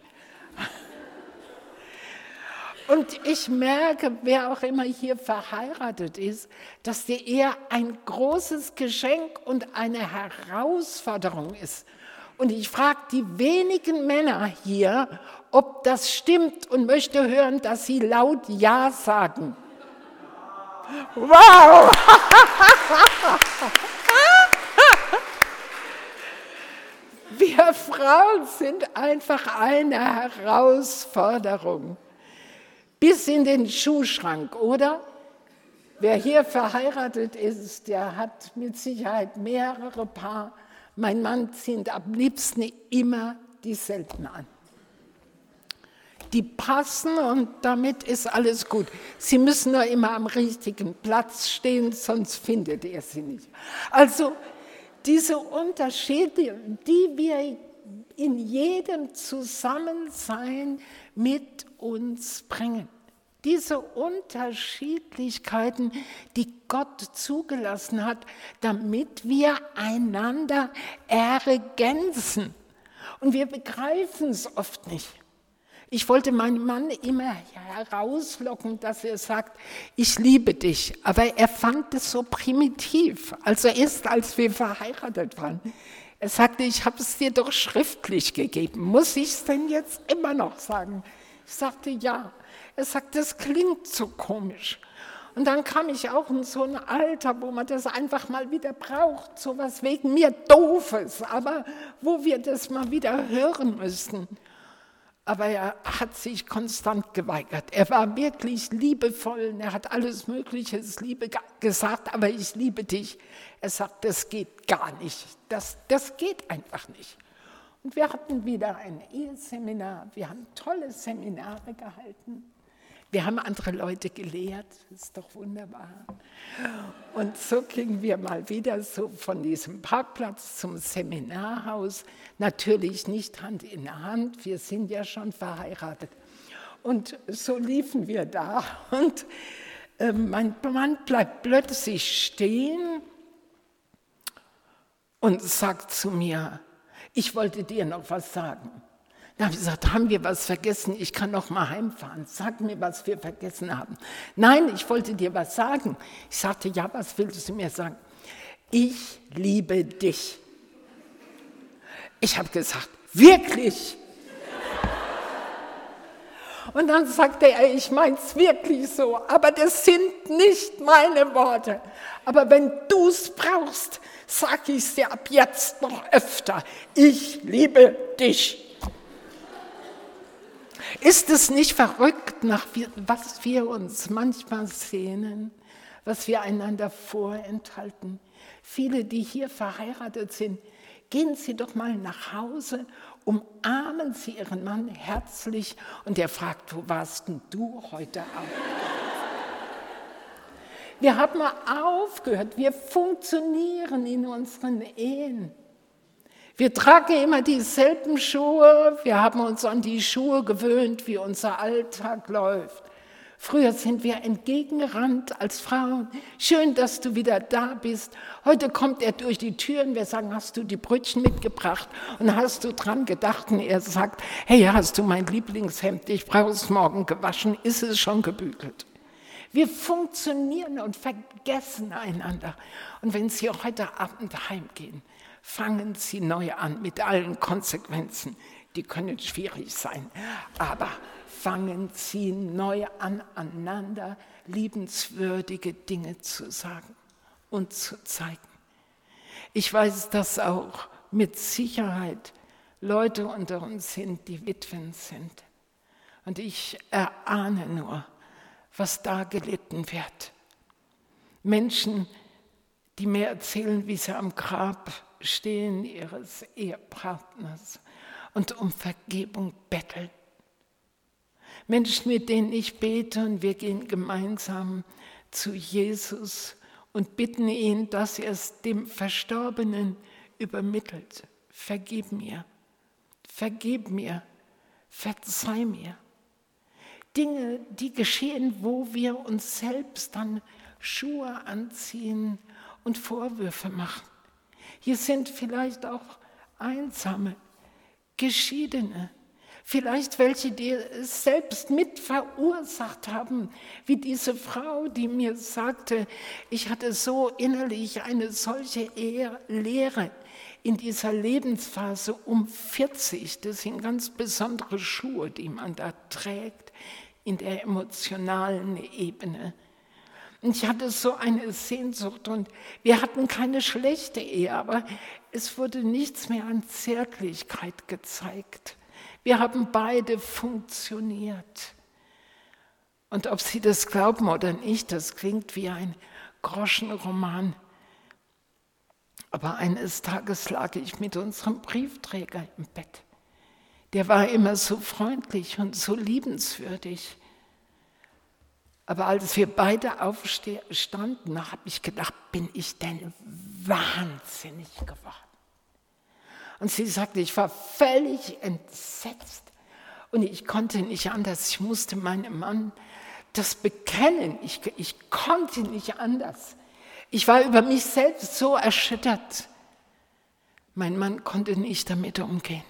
Und ich merke, wer auch immer hier verheiratet ist, dass die Ehe ein großes Geschenk und eine Herausforderung ist. Und ich frage die wenigen Männer hier, ob das stimmt und möchte hören, dass sie laut Ja sagen. Wow! Wir Frauen sind einfach eine Herausforderung. Bis in den Schuhschrank, oder? Wer hier verheiratet ist, der hat mit Sicherheit mehrere Paar. Mein Mann zieht am liebsten immer dieselben an. Die passen und damit ist alles gut. Sie müssen nur immer am richtigen Platz stehen, sonst findet ihr sie nicht. Also diese Unterschiede, die wir in jedem Zusammensein mit uns bringen. Diese Unterschiedlichkeiten, die Gott zugelassen hat, damit wir einander ergänzen. Und wir begreifen es oft nicht. Ich wollte meinen Mann immer herauslocken, dass er sagt, ich liebe dich. Aber er fand es so primitiv. Also erst als wir verheiratet waren. Er sagte, ich habe es dir doch schriftlich gegeben. Muss ich es denn jetzt immer noch sagen? Ich sagte, ja. Er sagte, das klingt so komisch. Und dann kam ich auch in so ein Alter, wo man das einfach mal wieder braucht. So was wegen mir Doofes, aber wo wir das mal wieder hören müssen. Aber er hat sich konstant geweigert. Er war wirklich liebevoll, er hat alles Mögliche Liebe gesagt, aber ich liebe dich. Er sagt, das geht gar nicht, das, das geht einfach nicht. Und wir hatten wieder ein Eheseminar, wir haben tolle Seminare gehalten. Wir haben andere Leute gelehrt, das ist doch wunderbar. Und so gingen wir mal wieder so von diesem Parkplatz zum Seminarhaus. Natürlich nicht Hand in Hand, wir sind ja schon verheiratet. Und so liefen wir da und äh, mein Mann bleibt plötzlich stehen und sagt zu mir, ich wollte dir noch was sagen. Da habe ich gesagt, haben wir was vergessen? Ich kann noch mal heimfahren. Sag mir, was wir vergessen haben. Nein, ich wollte dir was sagen. Ich sagte, ja, was willst du mir sagen? Ich liebe dich. Ich habe gesagt, wirklich? Und dann sagte er, ich meine es wirklich so, aber das sind nicht meine Worte. Aber wenn du es brauchst, sag ich es dir ab jetzt noch öfter. Ich liebe dich. Ist es nicht verrückt, nach was wir uns manchmal sehnen, was wir einander vorenthalten? Viele, die hier verheiratet sind, gehen Sie doch mal nach Hause, umarmen Sie Ihren Mann herzlich und er fragt, wo warst denn du heute Abend? Wir haben mal aufgehört, wir funktionieren in unseren Ehen. Wir tragen immer dieselben Schuhe, wir haben uns an die Schuhe gewöhnt, wie unser Alltag läuft. Früher sind wir entgegengerannt als Frauen. Schön, dass du wieder da bist. Heute kommt er durch die Türen, wir sagen, hast du die Brötchen mitgebracht? Und hast du dran gedacht? Und er sagt, hey, hast du mein Lieblingshemd, ich brauche es morgen gewaschen, ist es schon gebügelt? Wir funktionieren und vergessen einander. Und wenn Sie heute Abend heimgehen, fangen Sie neu an mit allen Konsequenzen. Die können schwierig sein, aber fangen Sie neu an, einander liebenswürdige Dinge zu sagen und zu zeigen. Ich weiß, dass auch mit Sicherheit Leute unter uns sind, die Witwen sind. Und ich erahne nur, was da gelitten wird. Menschen, die mir erzählen, wie sie am Grab stehen ihres Ehepartners und um Vergebung betteln. Menschen, mit denen ich bete und wir gehen gemeinsam zu Jesus und bitten ihn, dass er es dem Verstorbenen übermittelt. Vergib mir, vergib mir, verzeih mir. Dinge, die geschehen, wo wir uns selbst dann Schuhe anziehen und Vorwürfe machen. Hier sind vielleicht auch Einsame, Geschiedene, vielleicht welche, die es selbst mit verursacht haben, wie diese Frau, die mir sagte, ich hatte so innerlich eine solche Leere in dieser Lebensphase um vierzig. Das sind ganz besondere Schuhe, die man da trägt in der emotionalen Ebene. Und ich hatte so eine Sehnsucht und wir hatten keine schlechte Ehe, aber es wurde nichts mehr an Zärtlichkeit gezeigt. Wir haben beide funktioniert. Und ob Sie das glauben oder nicht, das klingt wie ein Groschenroman. Aber eines Tages lag ich mit unserem Briefträger im Bett. Der war immer so freundlich und so liebenswürdig. Aber als wir beide aufstanden, habe ich gedacht, bin ich denn wahnsinnig geworden? Und sie sagte, ich war völlig entsetzt und ich konnte nicht anders. Ich musste meinem Mann das bekennen. Ich, ich konnte nicht anders. Ich war über mich selbst so erschüttert. Mein Mann konnte nicht damit umgehen.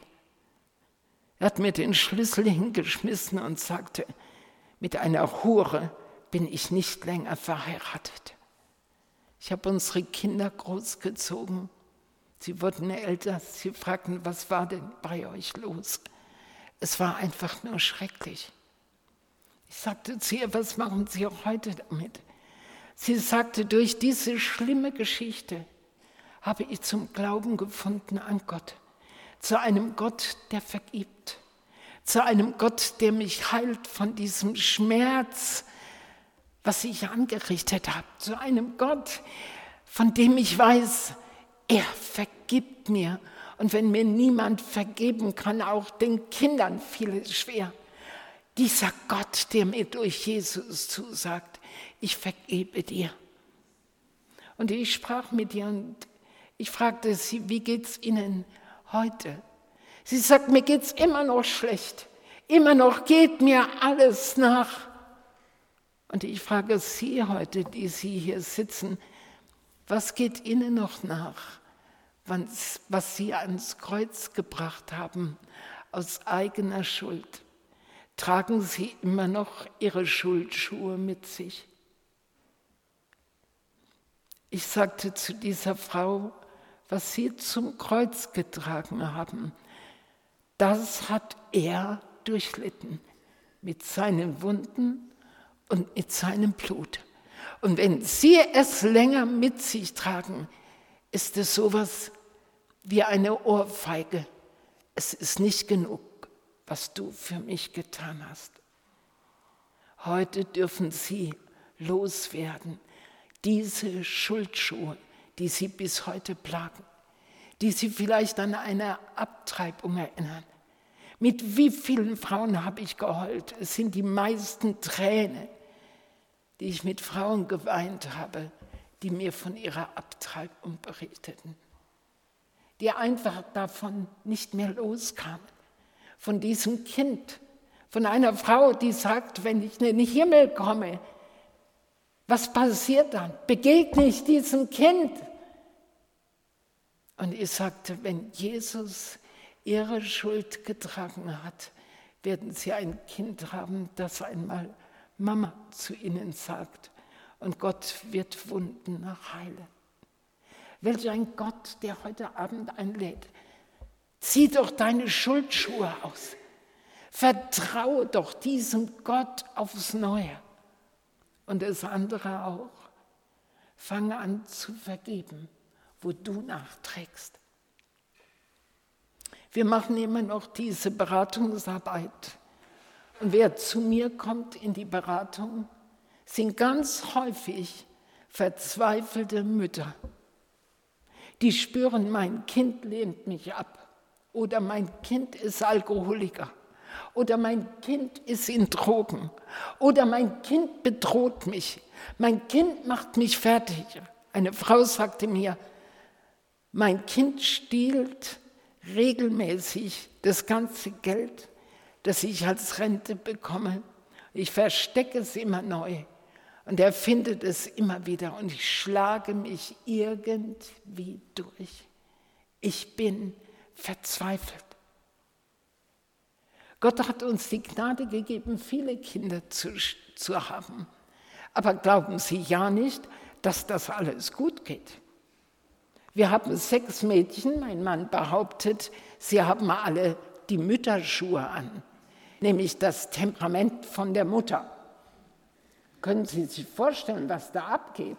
Er hat mir den Schlüssel hingeschmissen und sagte, mit einer Hure bin ich nicht länger verheiratet. Ich habe unsere Kinder großgezogen. Sie wurden älter. Sie fragten, was war denn bei euch los? Es war einfach nur schrecklich. Ich sagte zu ihr, was machen Sie heute damit? Sie sagte, durch diese schlimme Geschichte habe ich zum Glauben gefunden an Gott. Zu einem Gott, der vergibt. Zu einem Gott, der mich heilt von diesem Schmerz, was ich angerichtet habe. Zu einem Gott, von dem ich weiß, er vergibt mir. Und wenn mir niemand vergeben kann, auch den Kindern fiel es schwer. Dieser Gott, der mir durch Jesus zusagt, ich vergebe dir. Und ich sprach mit ihr und ich fragte sie, wie geht's Ihnen heute? Sie sagt, mir geht's immer noch schlecht. Immer noch geht mir alles nach. Und ich frage Sie heute, die Sie hier sitzen, was geht Ihnen noch nach, was Sie ans Kreuz gebracht haben aus eigener Schuld? Tragen Sie immer noch Ihre Schuldschuhe mit sich? Ich sagte zu dieser Frau, was Sie zum Kreuz getragen haben, das hat er durchlitten mit seinen Wunden und mit seinem Blut. Und wenn Sie es länger mit sich tragen, ist es sowas wie eine Ohrfeige. Es ist nicht genug, was du für mich getan hast. Heute dürfen Sie loswerden, diese Schuldschuhe, die Sie bis heute plagen, die Sie vielleicht an eine Abtreibung erinnern. Mit wie vielen Frauen habe ich geheult? Es sind die meisten Tränen, die ich mit Frauen geweint habe, die mir von ihrer Abtreibung berichteten, die einfach davon nicht mehr loskamen, von diesem Kind, von einer Frau, die sagt, wenn ich in den Himmel komme, was passiert dann? Begegne ich diesem Kind? Und ich sagte, wenn Jesus ihre Schuld getragen hat, werden sie ein Kind haben, das einmal Mama zu ihnen sagt. Und Gott wird Wunden heilen. Welch ein Gott, der heute Abend einlädt. Zieh doch deine Schuldschuhe aus. Vertraue doch diesem Gott aufs Neue. Und das andere auch. Fange an zu vergeben, wo du nachträgst. Wir machen immer noch diese Beratungsarbeit. Und wer zu mir kommt in die Beratung, sind ganz häufig verzweifelte Mütter. Die spüren, mein Kind lehnt mich ab. Oder mein Kind ist Alkoholiker. Oder mein Kind ist in Drogen. Oder mein Kind bedroht mich. Mein Kind macht mich fertig. Eine Frau sagte mir, mein Kind stiehlt regelmäßig das ganze Geld, das ich als Rente bekomme. Ich verstecke es immer neu und er findet es immer wieder und ich schlage mich irgendwie durch. Ich bin verzweifelt. Gott hat uns die Gnade gegeben, viele Kinder zu, zu haben. Aber glauben Sie ja nicht, dass das alles gut geht. Wir haben sechs Mädchen, mein Mann behauptet, sie haben alle die Mütterschuhe an, nämlich das Temperament von der Mutter. Können Sie sich vorstellen, was da abgeht?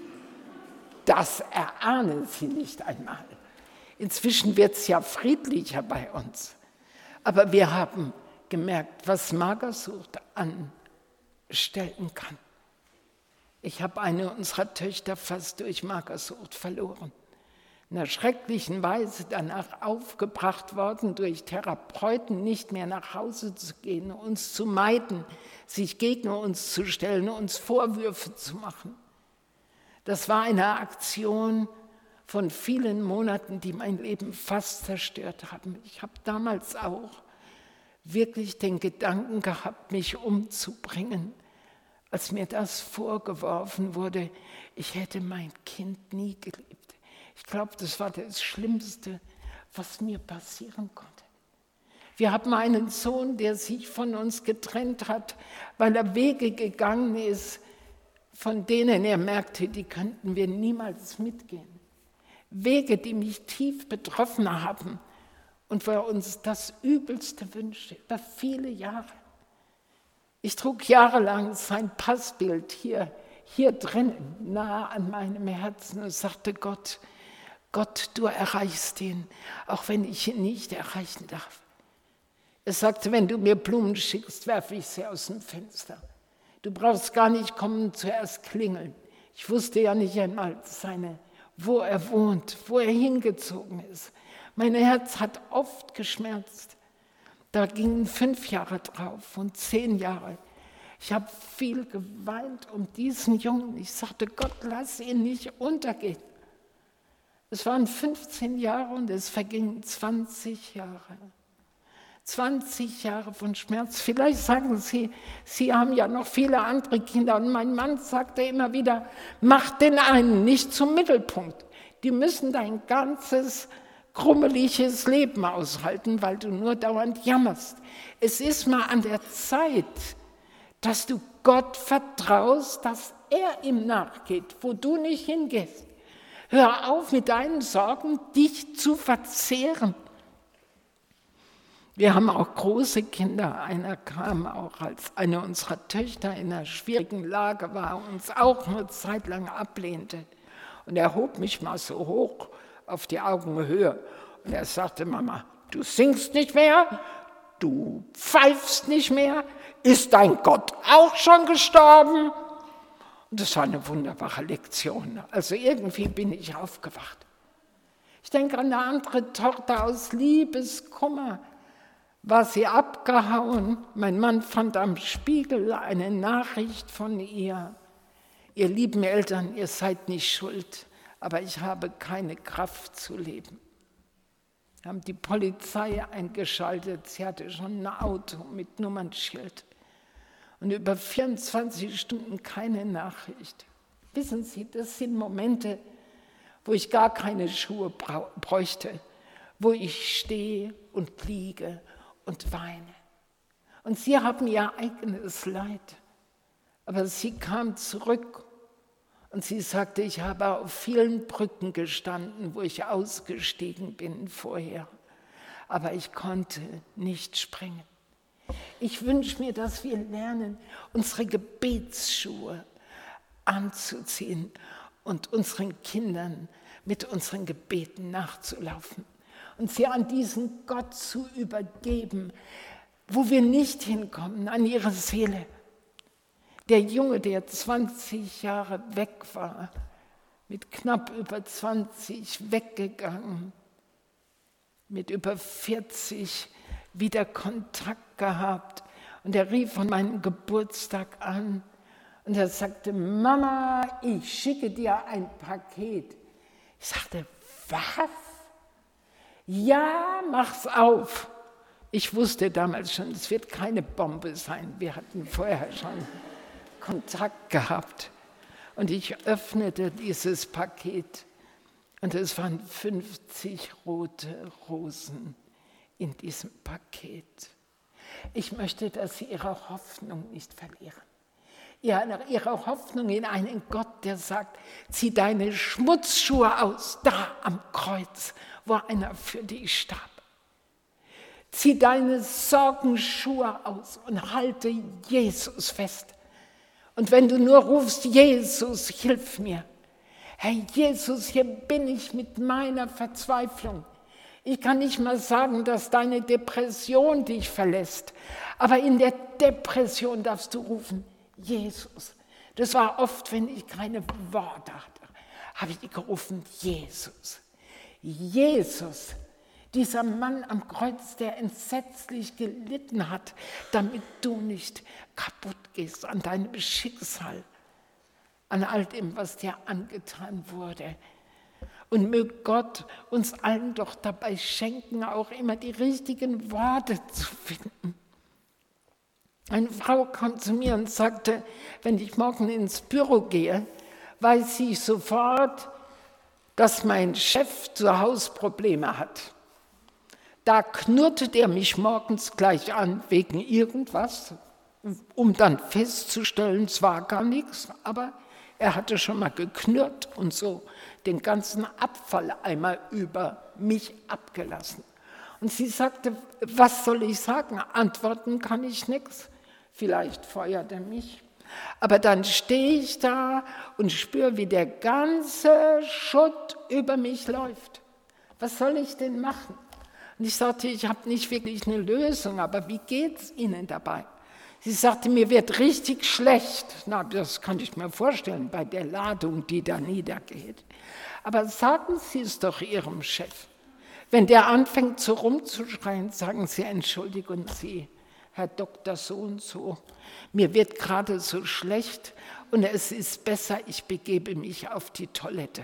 Das erahnen Sie nicht einmal. Inzwischen wird es ja friedlicher bei uns. Aber wir haben gemerkt, was Magersucht anstellen kann. Ich habe eine unserer Töchter fast durch Magersucht verloren. In einer schrecklichen Weise danach aufgebracht worden, durch Therapeuten nicht mehr nach Hause zu gehen, uns zu meiden, sich gegen uns zu stellen, uns Vorwürfe zu machen. Das war eine Aktion von vielen Monaten, die mein Leben fast zerstört haben. Ich habe damals auch wirklich den Gedanken gehabt, mich umzubringen, als mir das vorgeworfen wurde, ich hätte mein Kind nie geliebt. Ich glaube, das war das Schlimmste, was mir passieren konnte. Wir haben einen Sohn, der sich von uns getrennt hat, weil er Wege gegangen ist, von denen er merkte, die könnten wir niemals mitgehen. Wege, die mich tief betroffen haben und wo er uns das Übelste wünschte, über viele Jahre. Ich trug jahrelang sein Passbild hier, hier drinnen, nahe an meinem Herzen und sagte, Gott, Gott, du erreichst ihn, auch wenn ich ihn nicht erreichen darf. Er sagte, wenn du mir Blumen schickst, werfe ich sie aus dem Fenster. Du brauchst gar nicht kommen, zuerst klingeln. Ich wusste ja nicht einmal seine, wo er wohnt, wo er hingezogen ist. Mein Herz hat oft geschmerzt. Da gingen fünf Jahre drauf und zehn Jahre. Ich habe viel geweint um diesen Jungen. Ich sagte, Gott, lass ihn nicht untergehen. Es waren fünfzehn Jahre und es vergingen zwanzig Jahre. zwanzig Jahre von Schmerz. Vielleicht sagen Sie, Sie haben ja noch viele andere Kinder. Und mein Mann sagte immer wieder, mach den einen nicht zum Mittelpunkt. Die müssen dein ganzes krummeliges Leben aushalten, weil du nur dauernd jammerst. Es ist mal an der Zeit, dass du Gott vertraust, dass er ihm nachgeht, wo du nicht hingehst. Hör auf, mit deinen Sorgen dich zu verzehren. Wir haben auch große Kinder. Einer kam auch, als eine unserer Töchter in einer schwierigen Lage war, uns auch eine Zeit lang ablehnte. Und er hob mich mal so hoch auf die Augenhöhe. Und er sagte, Mama, du singst nicht mehr, du pfeifst nicht mehr, ist dein Gott auch schon gestorben? Und das war eine wunderbare Lektion. Also irgendwie bin ich aufgewacht. Ich denke an eine andere Tochter aus Liebeskummer. War sie abgehauen. Mein Mann fand am Spiegel eine Nachricht von ihr. Ihr lieben Eltern, ihr seid nicht schuld, aber ich habe keine Kraft zu leben. Wir haben die Polizei eingeschaltet. Sie hatte schon ein Auto mit Nummernschild. Und über vierundzwanzig Stunden keine Nachricht. Wissen Sie, das sind Momente, wo ich gar keine Schuhe bräuchte, wo ich stehe und liege und weine. Und sie haben ihr eigenes Leid. Aber sie kam zurück und sie sagte, ich habe auf vielen Brücken gestanden, wo ich ausgestiegen bin vorher. Aber ich konnte nicht springen. Ich wünsche mir, dass wir lernen, unsere Gebetsschuhe anzuziehen und unseren Kindern mit unseren Gebeten nachzulaufen und sie an diesen Gott zu übergeben, wo wir nicht hinkommen, an ihre Seele. Der Junge, der zwanzig Jahre weg war, mit knapp über zwanzig weggegangen, mit über vierzig wieder Kontakt gehabt. Und er rief von meinem Geburtstag an und er sagte, Mama, ich schicke dir ein Paket. Ich sagte, was? Ja, mach's auf. Ich wusste damals schon, es wird keine Bombe sein. Wir hatten vorher schon Kontakt gehabt. Und ich öffnete dieses Paket und es waren fünfzig rote Rosen in diesem Paket. Ich möchte, dass Sie Ihre Hoffnung nicht verlieren. Ihre Hoffnung in einen Gott, der sagt, zieh deine Schmutzschuhe aus, da am Kreuz, wo einer für dich starb. Zieh deine Sorgenschuhe aus und halte Jesus fest. Und wenn du nur rufst, Jesus, hilf mir. Herr Jesus, hier bin ich mit meiner Verzweiflung. Ich kann nicht mal sagen, dass deine Depression dich verlässt, aber in der Depression darfst du rufen, Jesus. Das war oft, wenn ich keine Worte hatte, habe ich gerufen, Jesus. Jesus, dieser Mann am Kreuz, der entsetzlich gelitten hat, damit du nicht kaputt gehst an deinem Schicksal, an all dem, was dir angetan wurde. Und möge Gott uns allen doch dabei schenken, auch immer die richtigen Worte zu finden. Eine Frau kam zu mir und sagte, wenn ich morgen ins Büro gehe, weiß ich sofort, dass mein Chef zu Hause Probleme hat. Da knurrte der mich morgens gleich an wegen irgendwas, um dann festzustellen, es war gar nichts, aber er hatte schon mal geknurrt und so den ganzen Abfall einmal über mich abgelassen. Und sie sagte, was soll ich sagen? Antworten kann ich nichts. Vielleicht feuert er mich. Aber dann stehe ich da und spüre, wie der ganze Schutt über mich läuft. Was soll ich denn machen? Und ich sagte, ich habe nicht wirklich eine Lösung, aber wie geht es Ihnen dabei? Sie sagte, mir wird richtig schlecht. Na, das kann ich mir vorstellen bei der Ladung, die da niedergeht. Aber sagen Sie es doch Ihrem Chef. Wenn der anfängt so rumzuschreien, sagen Sie, entschuldigen Sie, Herr Doktor so und so, mir wird gerade so schlecht und es ist besser, ich begebe mich auf die Toilette.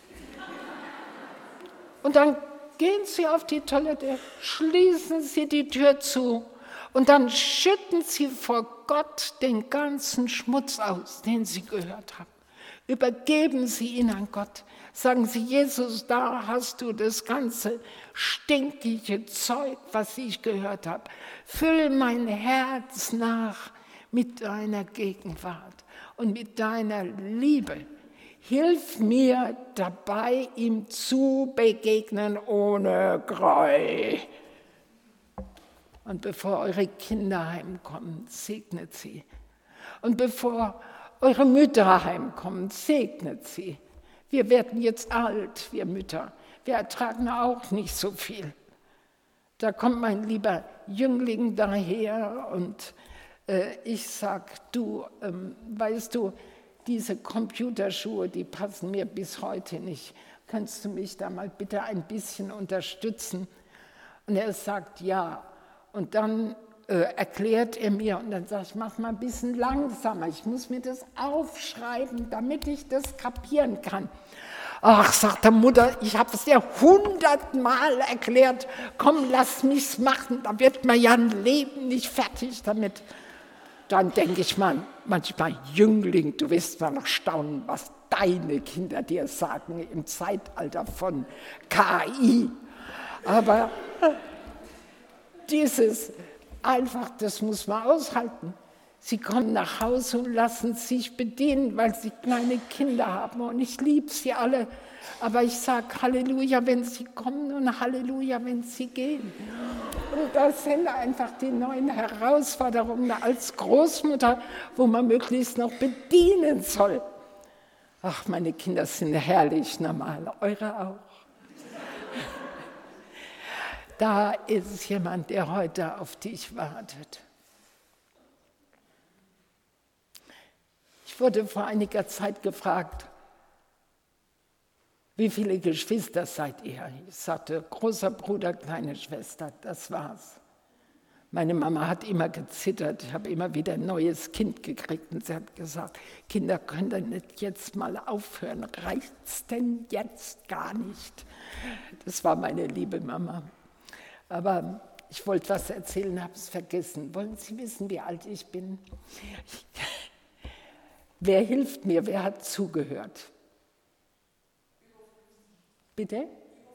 Und dann gehen Sie auf die Toilette, schließen Sie die Tür zu und dann schütten Sie vor Gott den ganzen Schmutz aus, den Sie gehört haben. Übergeben Sie ihn an Gott. Sagen Sie, Jesus, da hast du das ganze stinkige Zeug, was ich gehört habe. Füll mein Herz nach mit deiner Gegenwart und mit deiner Liebe. Hilf mir dabei, ihm zu begegnen ohne Groll. Und bevor eure Kinder heimkommen, segnet sie. Und bevor eure Mütter heimkommen, segnet sie. Wir werden jetzt alt, wir Mütter. Wir ertragen auch nicht so viel. Da kommt mein lieber Jüngling daher und äh, ich sag, du, ähm, weißt du, diese Computerschuhe, die passen mir bis heute nicht. Kannst du mich da mal bitte ein bisschen unterstützen? Und er sagt, ja. Und dann äh, erklärt er mir und dann sage ich, mach mal ein bisschen langsamer. Ich muss mir das aufschreiben, damit ich das kapieren kann. Ach, sagt der Mutter, ich habe es dir hundertmal erklärt. Komm, lass mich's machen, da wird man ja ein Leben nicht fertig damit. Dann denke ich mal, manchmal, Jüngling, du wirst mal noch staunen, was deine Kinder dir sagen im Zeitalter von K I. Aber dieses einfach, das muss man aushalten. Sie kommen nach Hause und lassen sich bedienen, weil sie kleine Kinder haben. Und ich liebe sie alle. Aber ich sage Halleluja, wenn sie kommen und Halleluja, wenn sie gehen. Und das sind einfach die neuen Herausforderungen als Großmutter, wo man möglichst noch bedienen soll. Ach, meine Kinder sind herrlich normal, eure auch. Da ist jemand, der heute auf dich wartet. Ich wurde vor einiger Zeit gefragt, wie viele Geschwister seid ihr? Ich sagte, großer Bruder, kleine Schwester, das war's. Meine Mama hat immer gezittert, ich habe immer wieder ein neues Kind gekriegt und sie hat gesagt, Kinder können denn nicht jetzt mal aufhören, reicht's denn jetzt gar nicht? Das war meine liebe Mama. Aber ich wollte was erzählen, habe es vergessen. Wollen Sie wissen, wie alt ich bin? Wer hilft mir? Wer hat zugehört? Bitte?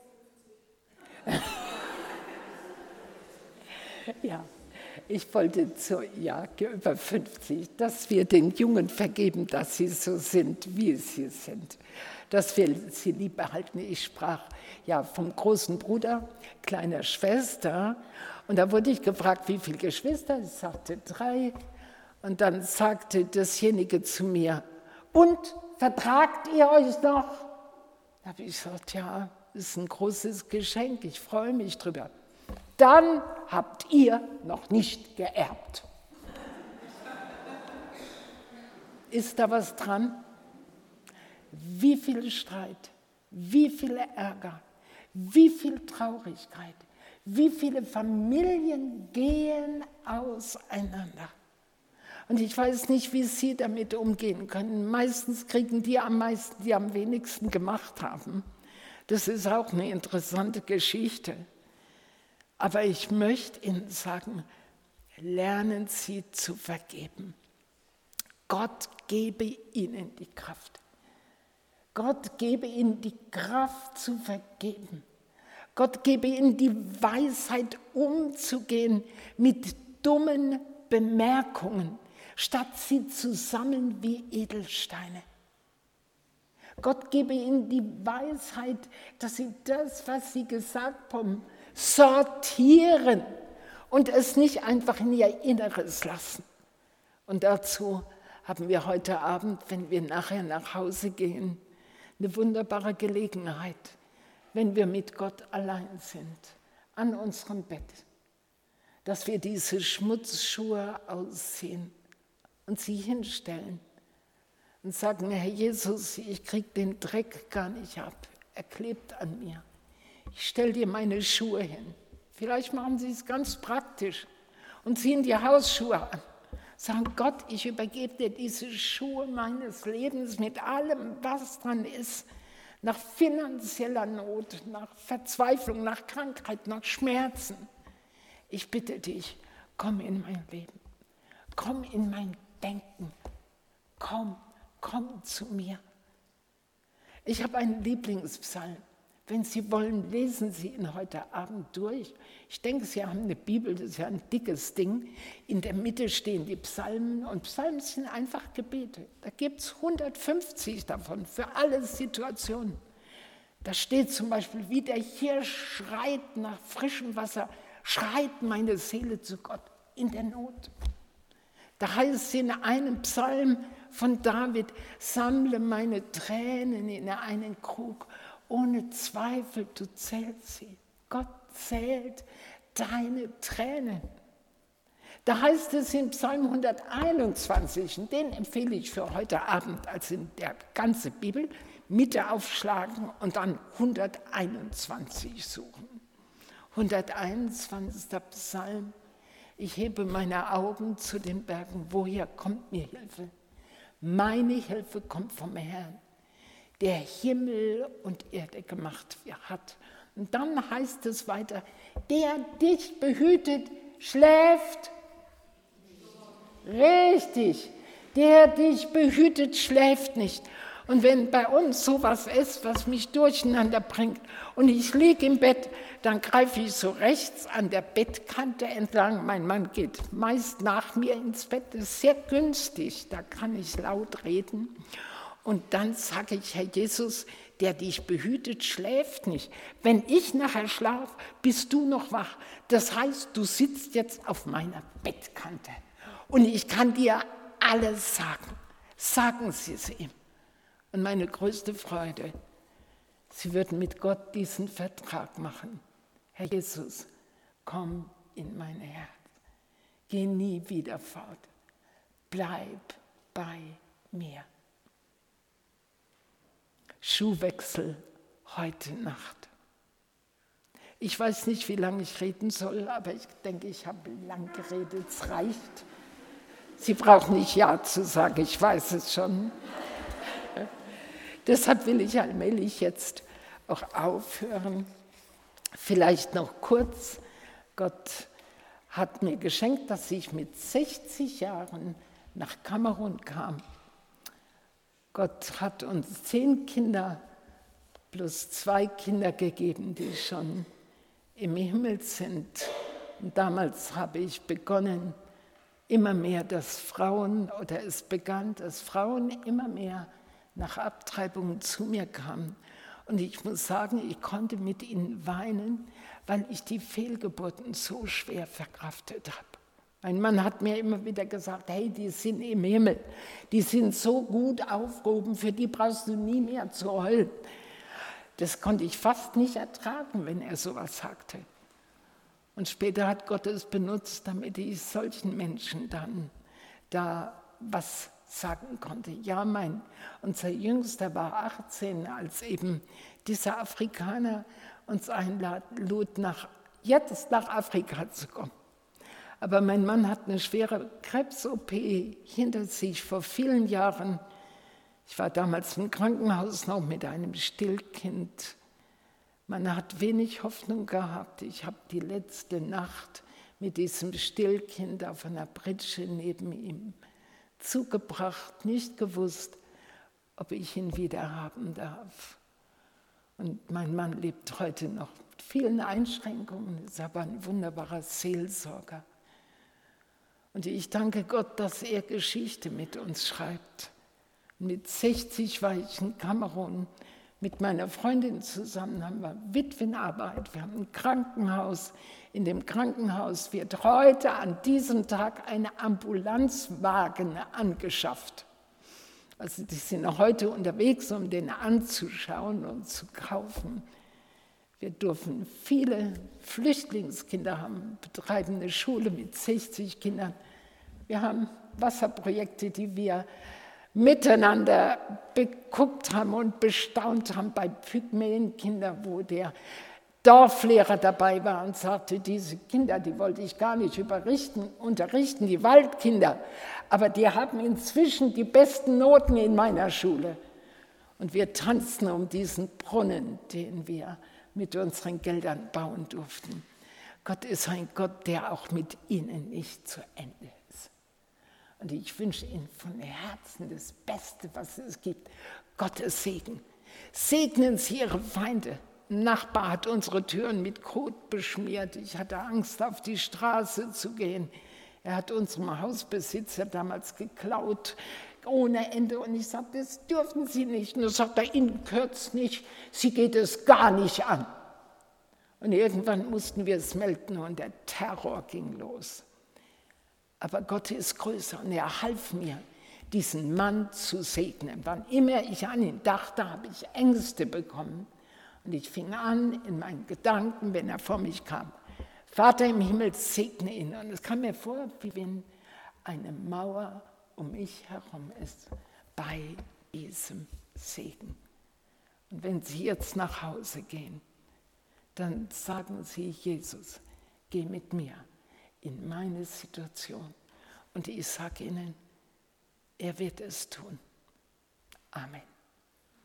Ja, ich wollte zu, ja, über fünfzig, dass wir den Jungen vergeben, dass sie so sind, wie sie sind. Dass wir sie lieb behalten. Ich sprach ja vom großen Bruder, kleiner Schwester. Und da wurde ich gefragt, wie viele Geschwister? Ich sagte drei. Und dann sagte dasjenige zu mir, und, vertragt ihr euch noch? Da habe ich gesagt, ja, das ist ein großes Geschenk, ich freue mich drüber. Dann habt ihr noch nicht geerbt. Ist da was dran? Wie viel Streit, wie viel Ärger, wie viel Traurigkeit, wie viele Familien gehen auseinander. Und ich weiß nicht, wie Sie damit umgehen können. Meistens kriegen die am meisten, die am wenigsten gemacht haben. Das ist auch eine interessante Geschichte. Aber ich möchte Ihnen sagen, lernen Sie zu vergeben. Gott gebe Ihnen die Kraft. Gott gebe Ihnen die Kraft zu vergeben. Gott gebe Ihnen die Weisheit, umzugehen mit dummen Bemerkungen, statt sie zu sammeln wie Edelsteine. Gott gebe Ihnen die Weisheit, dass Sie das, was Sie gesagt haben, sortieren und es nicht einfach in Ihr Inneres lassen. Und dazu haben wir heute Abend, wenn wir nachher nach Hause gehen, eine wunderbare Gelegenheit, wenn wir mit Gott allein sind, an unserem Bett, dass wir diese Schmutzschuhe ausziehen und sie hinstellen und sagen, Herr Jesus, ich kriege den Dreck gar nicht ab, er klebt an mir. Ich stelle dir meine Schuhe hin. Vielleicht machen Sie es ganz praktisch und ziehen die Hausschuhe an. Sagen, Gott, ich übergebe dir diese Schuhe meines Lebens mit allem, was dran ist, nach finanzieller Not, nach Verzweiflung, nach Krankheit, nach Schmerzen. Ich bitte dich, komm in mein Leben, komm in mein Denken, komm, komm zu mir. Ich habe einen Lieblingspsalm. Wenn Sie wollen, lesen Sie ihn heute Abend durch. Ich denke, Sie haben eine Bibel, das ist ja ein dickes Ding. In der Mitte stehen die Psalmen und Psalmen sind einfach Gebete. Da gibt es hundertfünfzig davon für alle Situationen. Da steht zum Beispiel, wie der Hirsch schreit nach frischem Wasser, schreit meine Seele zu Gott in der Not. Da heißt es in einem Psalm von David, sammle meine Tränen in einen Krug. Ohne Zweifel, du zählst sie. Gott zählt deine Tränen. Da heißt es in Psalm hunderteinundzwanzig, und den empfehle ich für heute Abend, als in der ganzen Bibel, Mitte aufschlagen und dann hunderteinundzwanzig suchen. hunderteinundzwanzigster Psalm, ich hebe meine Augen zu den Bergen, woher kommt mir Hilfe? Meine Hilfe kommt vom Herrn, der Himmel und Erde gemacht hat. Und dann heißt es weiter, der dich behütet, schläft. Richtig, der dich behütet, schläft nicht. Und wenn bei uns sowas ist, was mich durcheinander bringt und ich liege im Bett, dann greife ich so rechts an der Bettkante entlang. Mein Mann geht meist nach mir ins Bett, das ist sehr günstig, da kann ich laut reden. Und dann sage ich, Herr Jesus, der dich behütet, schläft nicht. Wenn ich nachher schlafe, bist du noch wach. Das heißt, du sitzt jetzt auf meiner Bettkante. Und ich kann dir alles sagen. Sagen Sie es ihm. Und meine größte Freude, Sie würden mit Gott diesen Vertrag machen. Herr Jesus, komm in mein Herz. Geh nie wieder fort. Bleib bei mir. Schuhwechsel heute Nacht. Ich weiß nicht, wie lange ich reden soll, aber ich denke, ich habe lang geredet, es reicht. Sie brauchen nicht Ja zu sagen, ich weiß es schon. Deshalb will ich allmählich jetzt auch aufhören. Vielleicht noch kurz. Gott hat mir geschenkt, dass ich mit sechzig Jahren nach Kamerun kam. Gott hat uns zehn Kinder plus zwei Kinder gegeben, die schon im Himmel sind. Und damals habe ich begonnen, immer mehr, dass Frauen, oder es begann, dass Frauen immer mehr nach Abtreibung zu mir kamen. Und ich muss sagen, ich konnte mit ihnen weinen, weil ich die Fehlgeburten so schwer verkraftet habe. Mein Mann hat mir immer wieder gesagt, hey, die sind im Himmel, die sind so gut aufgehoben, für die brauchst du nie mehr zu heulen. Das konnte ich fast nicht ertragen, wenn er sowas sagte. Und später hat Gott es benutzt, damit ich solchen Menschen dann da was sagen konnte. Ja, mein, unser Jüngster war achtzehn, als eben dieser Afrikaner uns einlud, nach, jetzt nach Afrika zu kommen. Aber mein Mann hat eine schwere Krebs-O P hinter sich vor vielen Jahren. Ich war damals im Krankenhaus noch mit einem Stillkind. Man hat wenig Hoffnung gehabt. Ich habe die letzte Nacht mit diesem Stillkind auf einer Pritsche neben ihm zugebracht, nicht gewusst, ob ich ihn wieder haben darf. Und mein Mann lebt heute noch mit vielen Einschränkungen, ist aber ein wunderbarer Seelsorger. Und ich danke Gott, dass er Geschichte mit uns schreibt. Mit sechzig war ich in Kamerun mit meiner Freundin zusammen, haben wir Witwenarbeit, wir haben ein Krankenhaus. In dem Krankenhaus wird heute an diesem Tag ein Ambulanzwagen angeschafft. Also die sind noch heute unterwegs, um den anzuschauen und zu kaufen. Wir dürfen viele Flüchtlingskinder haben, betreiben eine Schule mit sechzig Kindern. Wir haben Wasserprojekte, die wir miteinander beguckt haben und bestaunt haben bei Pygmäenkindern, wo der Dorflehrer dabei war und sagte, diese Kinder, die wollte ich gar nicht überrichten, unterrichten, die Waldkinder, aber die haben inzwischen die besten Noten in meiner Schule. Und wir tanzten um diesen Brunnen, den wir mit unseren Geldern bauen durften. Gott ist ein Gott, der auch mit ihnen nicht zu Ende ist. Und ich wünsche Ihnen von Herzen das Beste, was es gibt. Gottes Segen. Segnen Sie Ihre Feinde. Ein Nachbar hat unsere Türen mit Kot beschmiert. Ich hatte Angst, auf die Straße zu gehen. Er hat unserem Hausbesitzer damals geklaut, ohne Ende. Und ich sagte, das dürfen Sie nicht. Und er sagte, Ihnen gehört es nicht, Sie geht es gar nicht an. Und irgendwann mussten wir es melden und der Terror ging los. Aber Gott ist größer und er half mir, diesen Mann zu segnen. Wann immer ich an ihn dachte, habe ich Ängste bekommen. Und ich fing an, in meinen Gedanken, wenn er vor mich kam, Vater im Himmel, segne ihn. Und es kam mir vor, wie wenn eine Mauer um mich herum ist, bei diesem Segen. Und wenn Sie jetzt nach Hause gehen, dann sagen Sie, Jesus, geh mit mir in meine Situation. Und ich sage Ihnen, er wird es tun. Amen.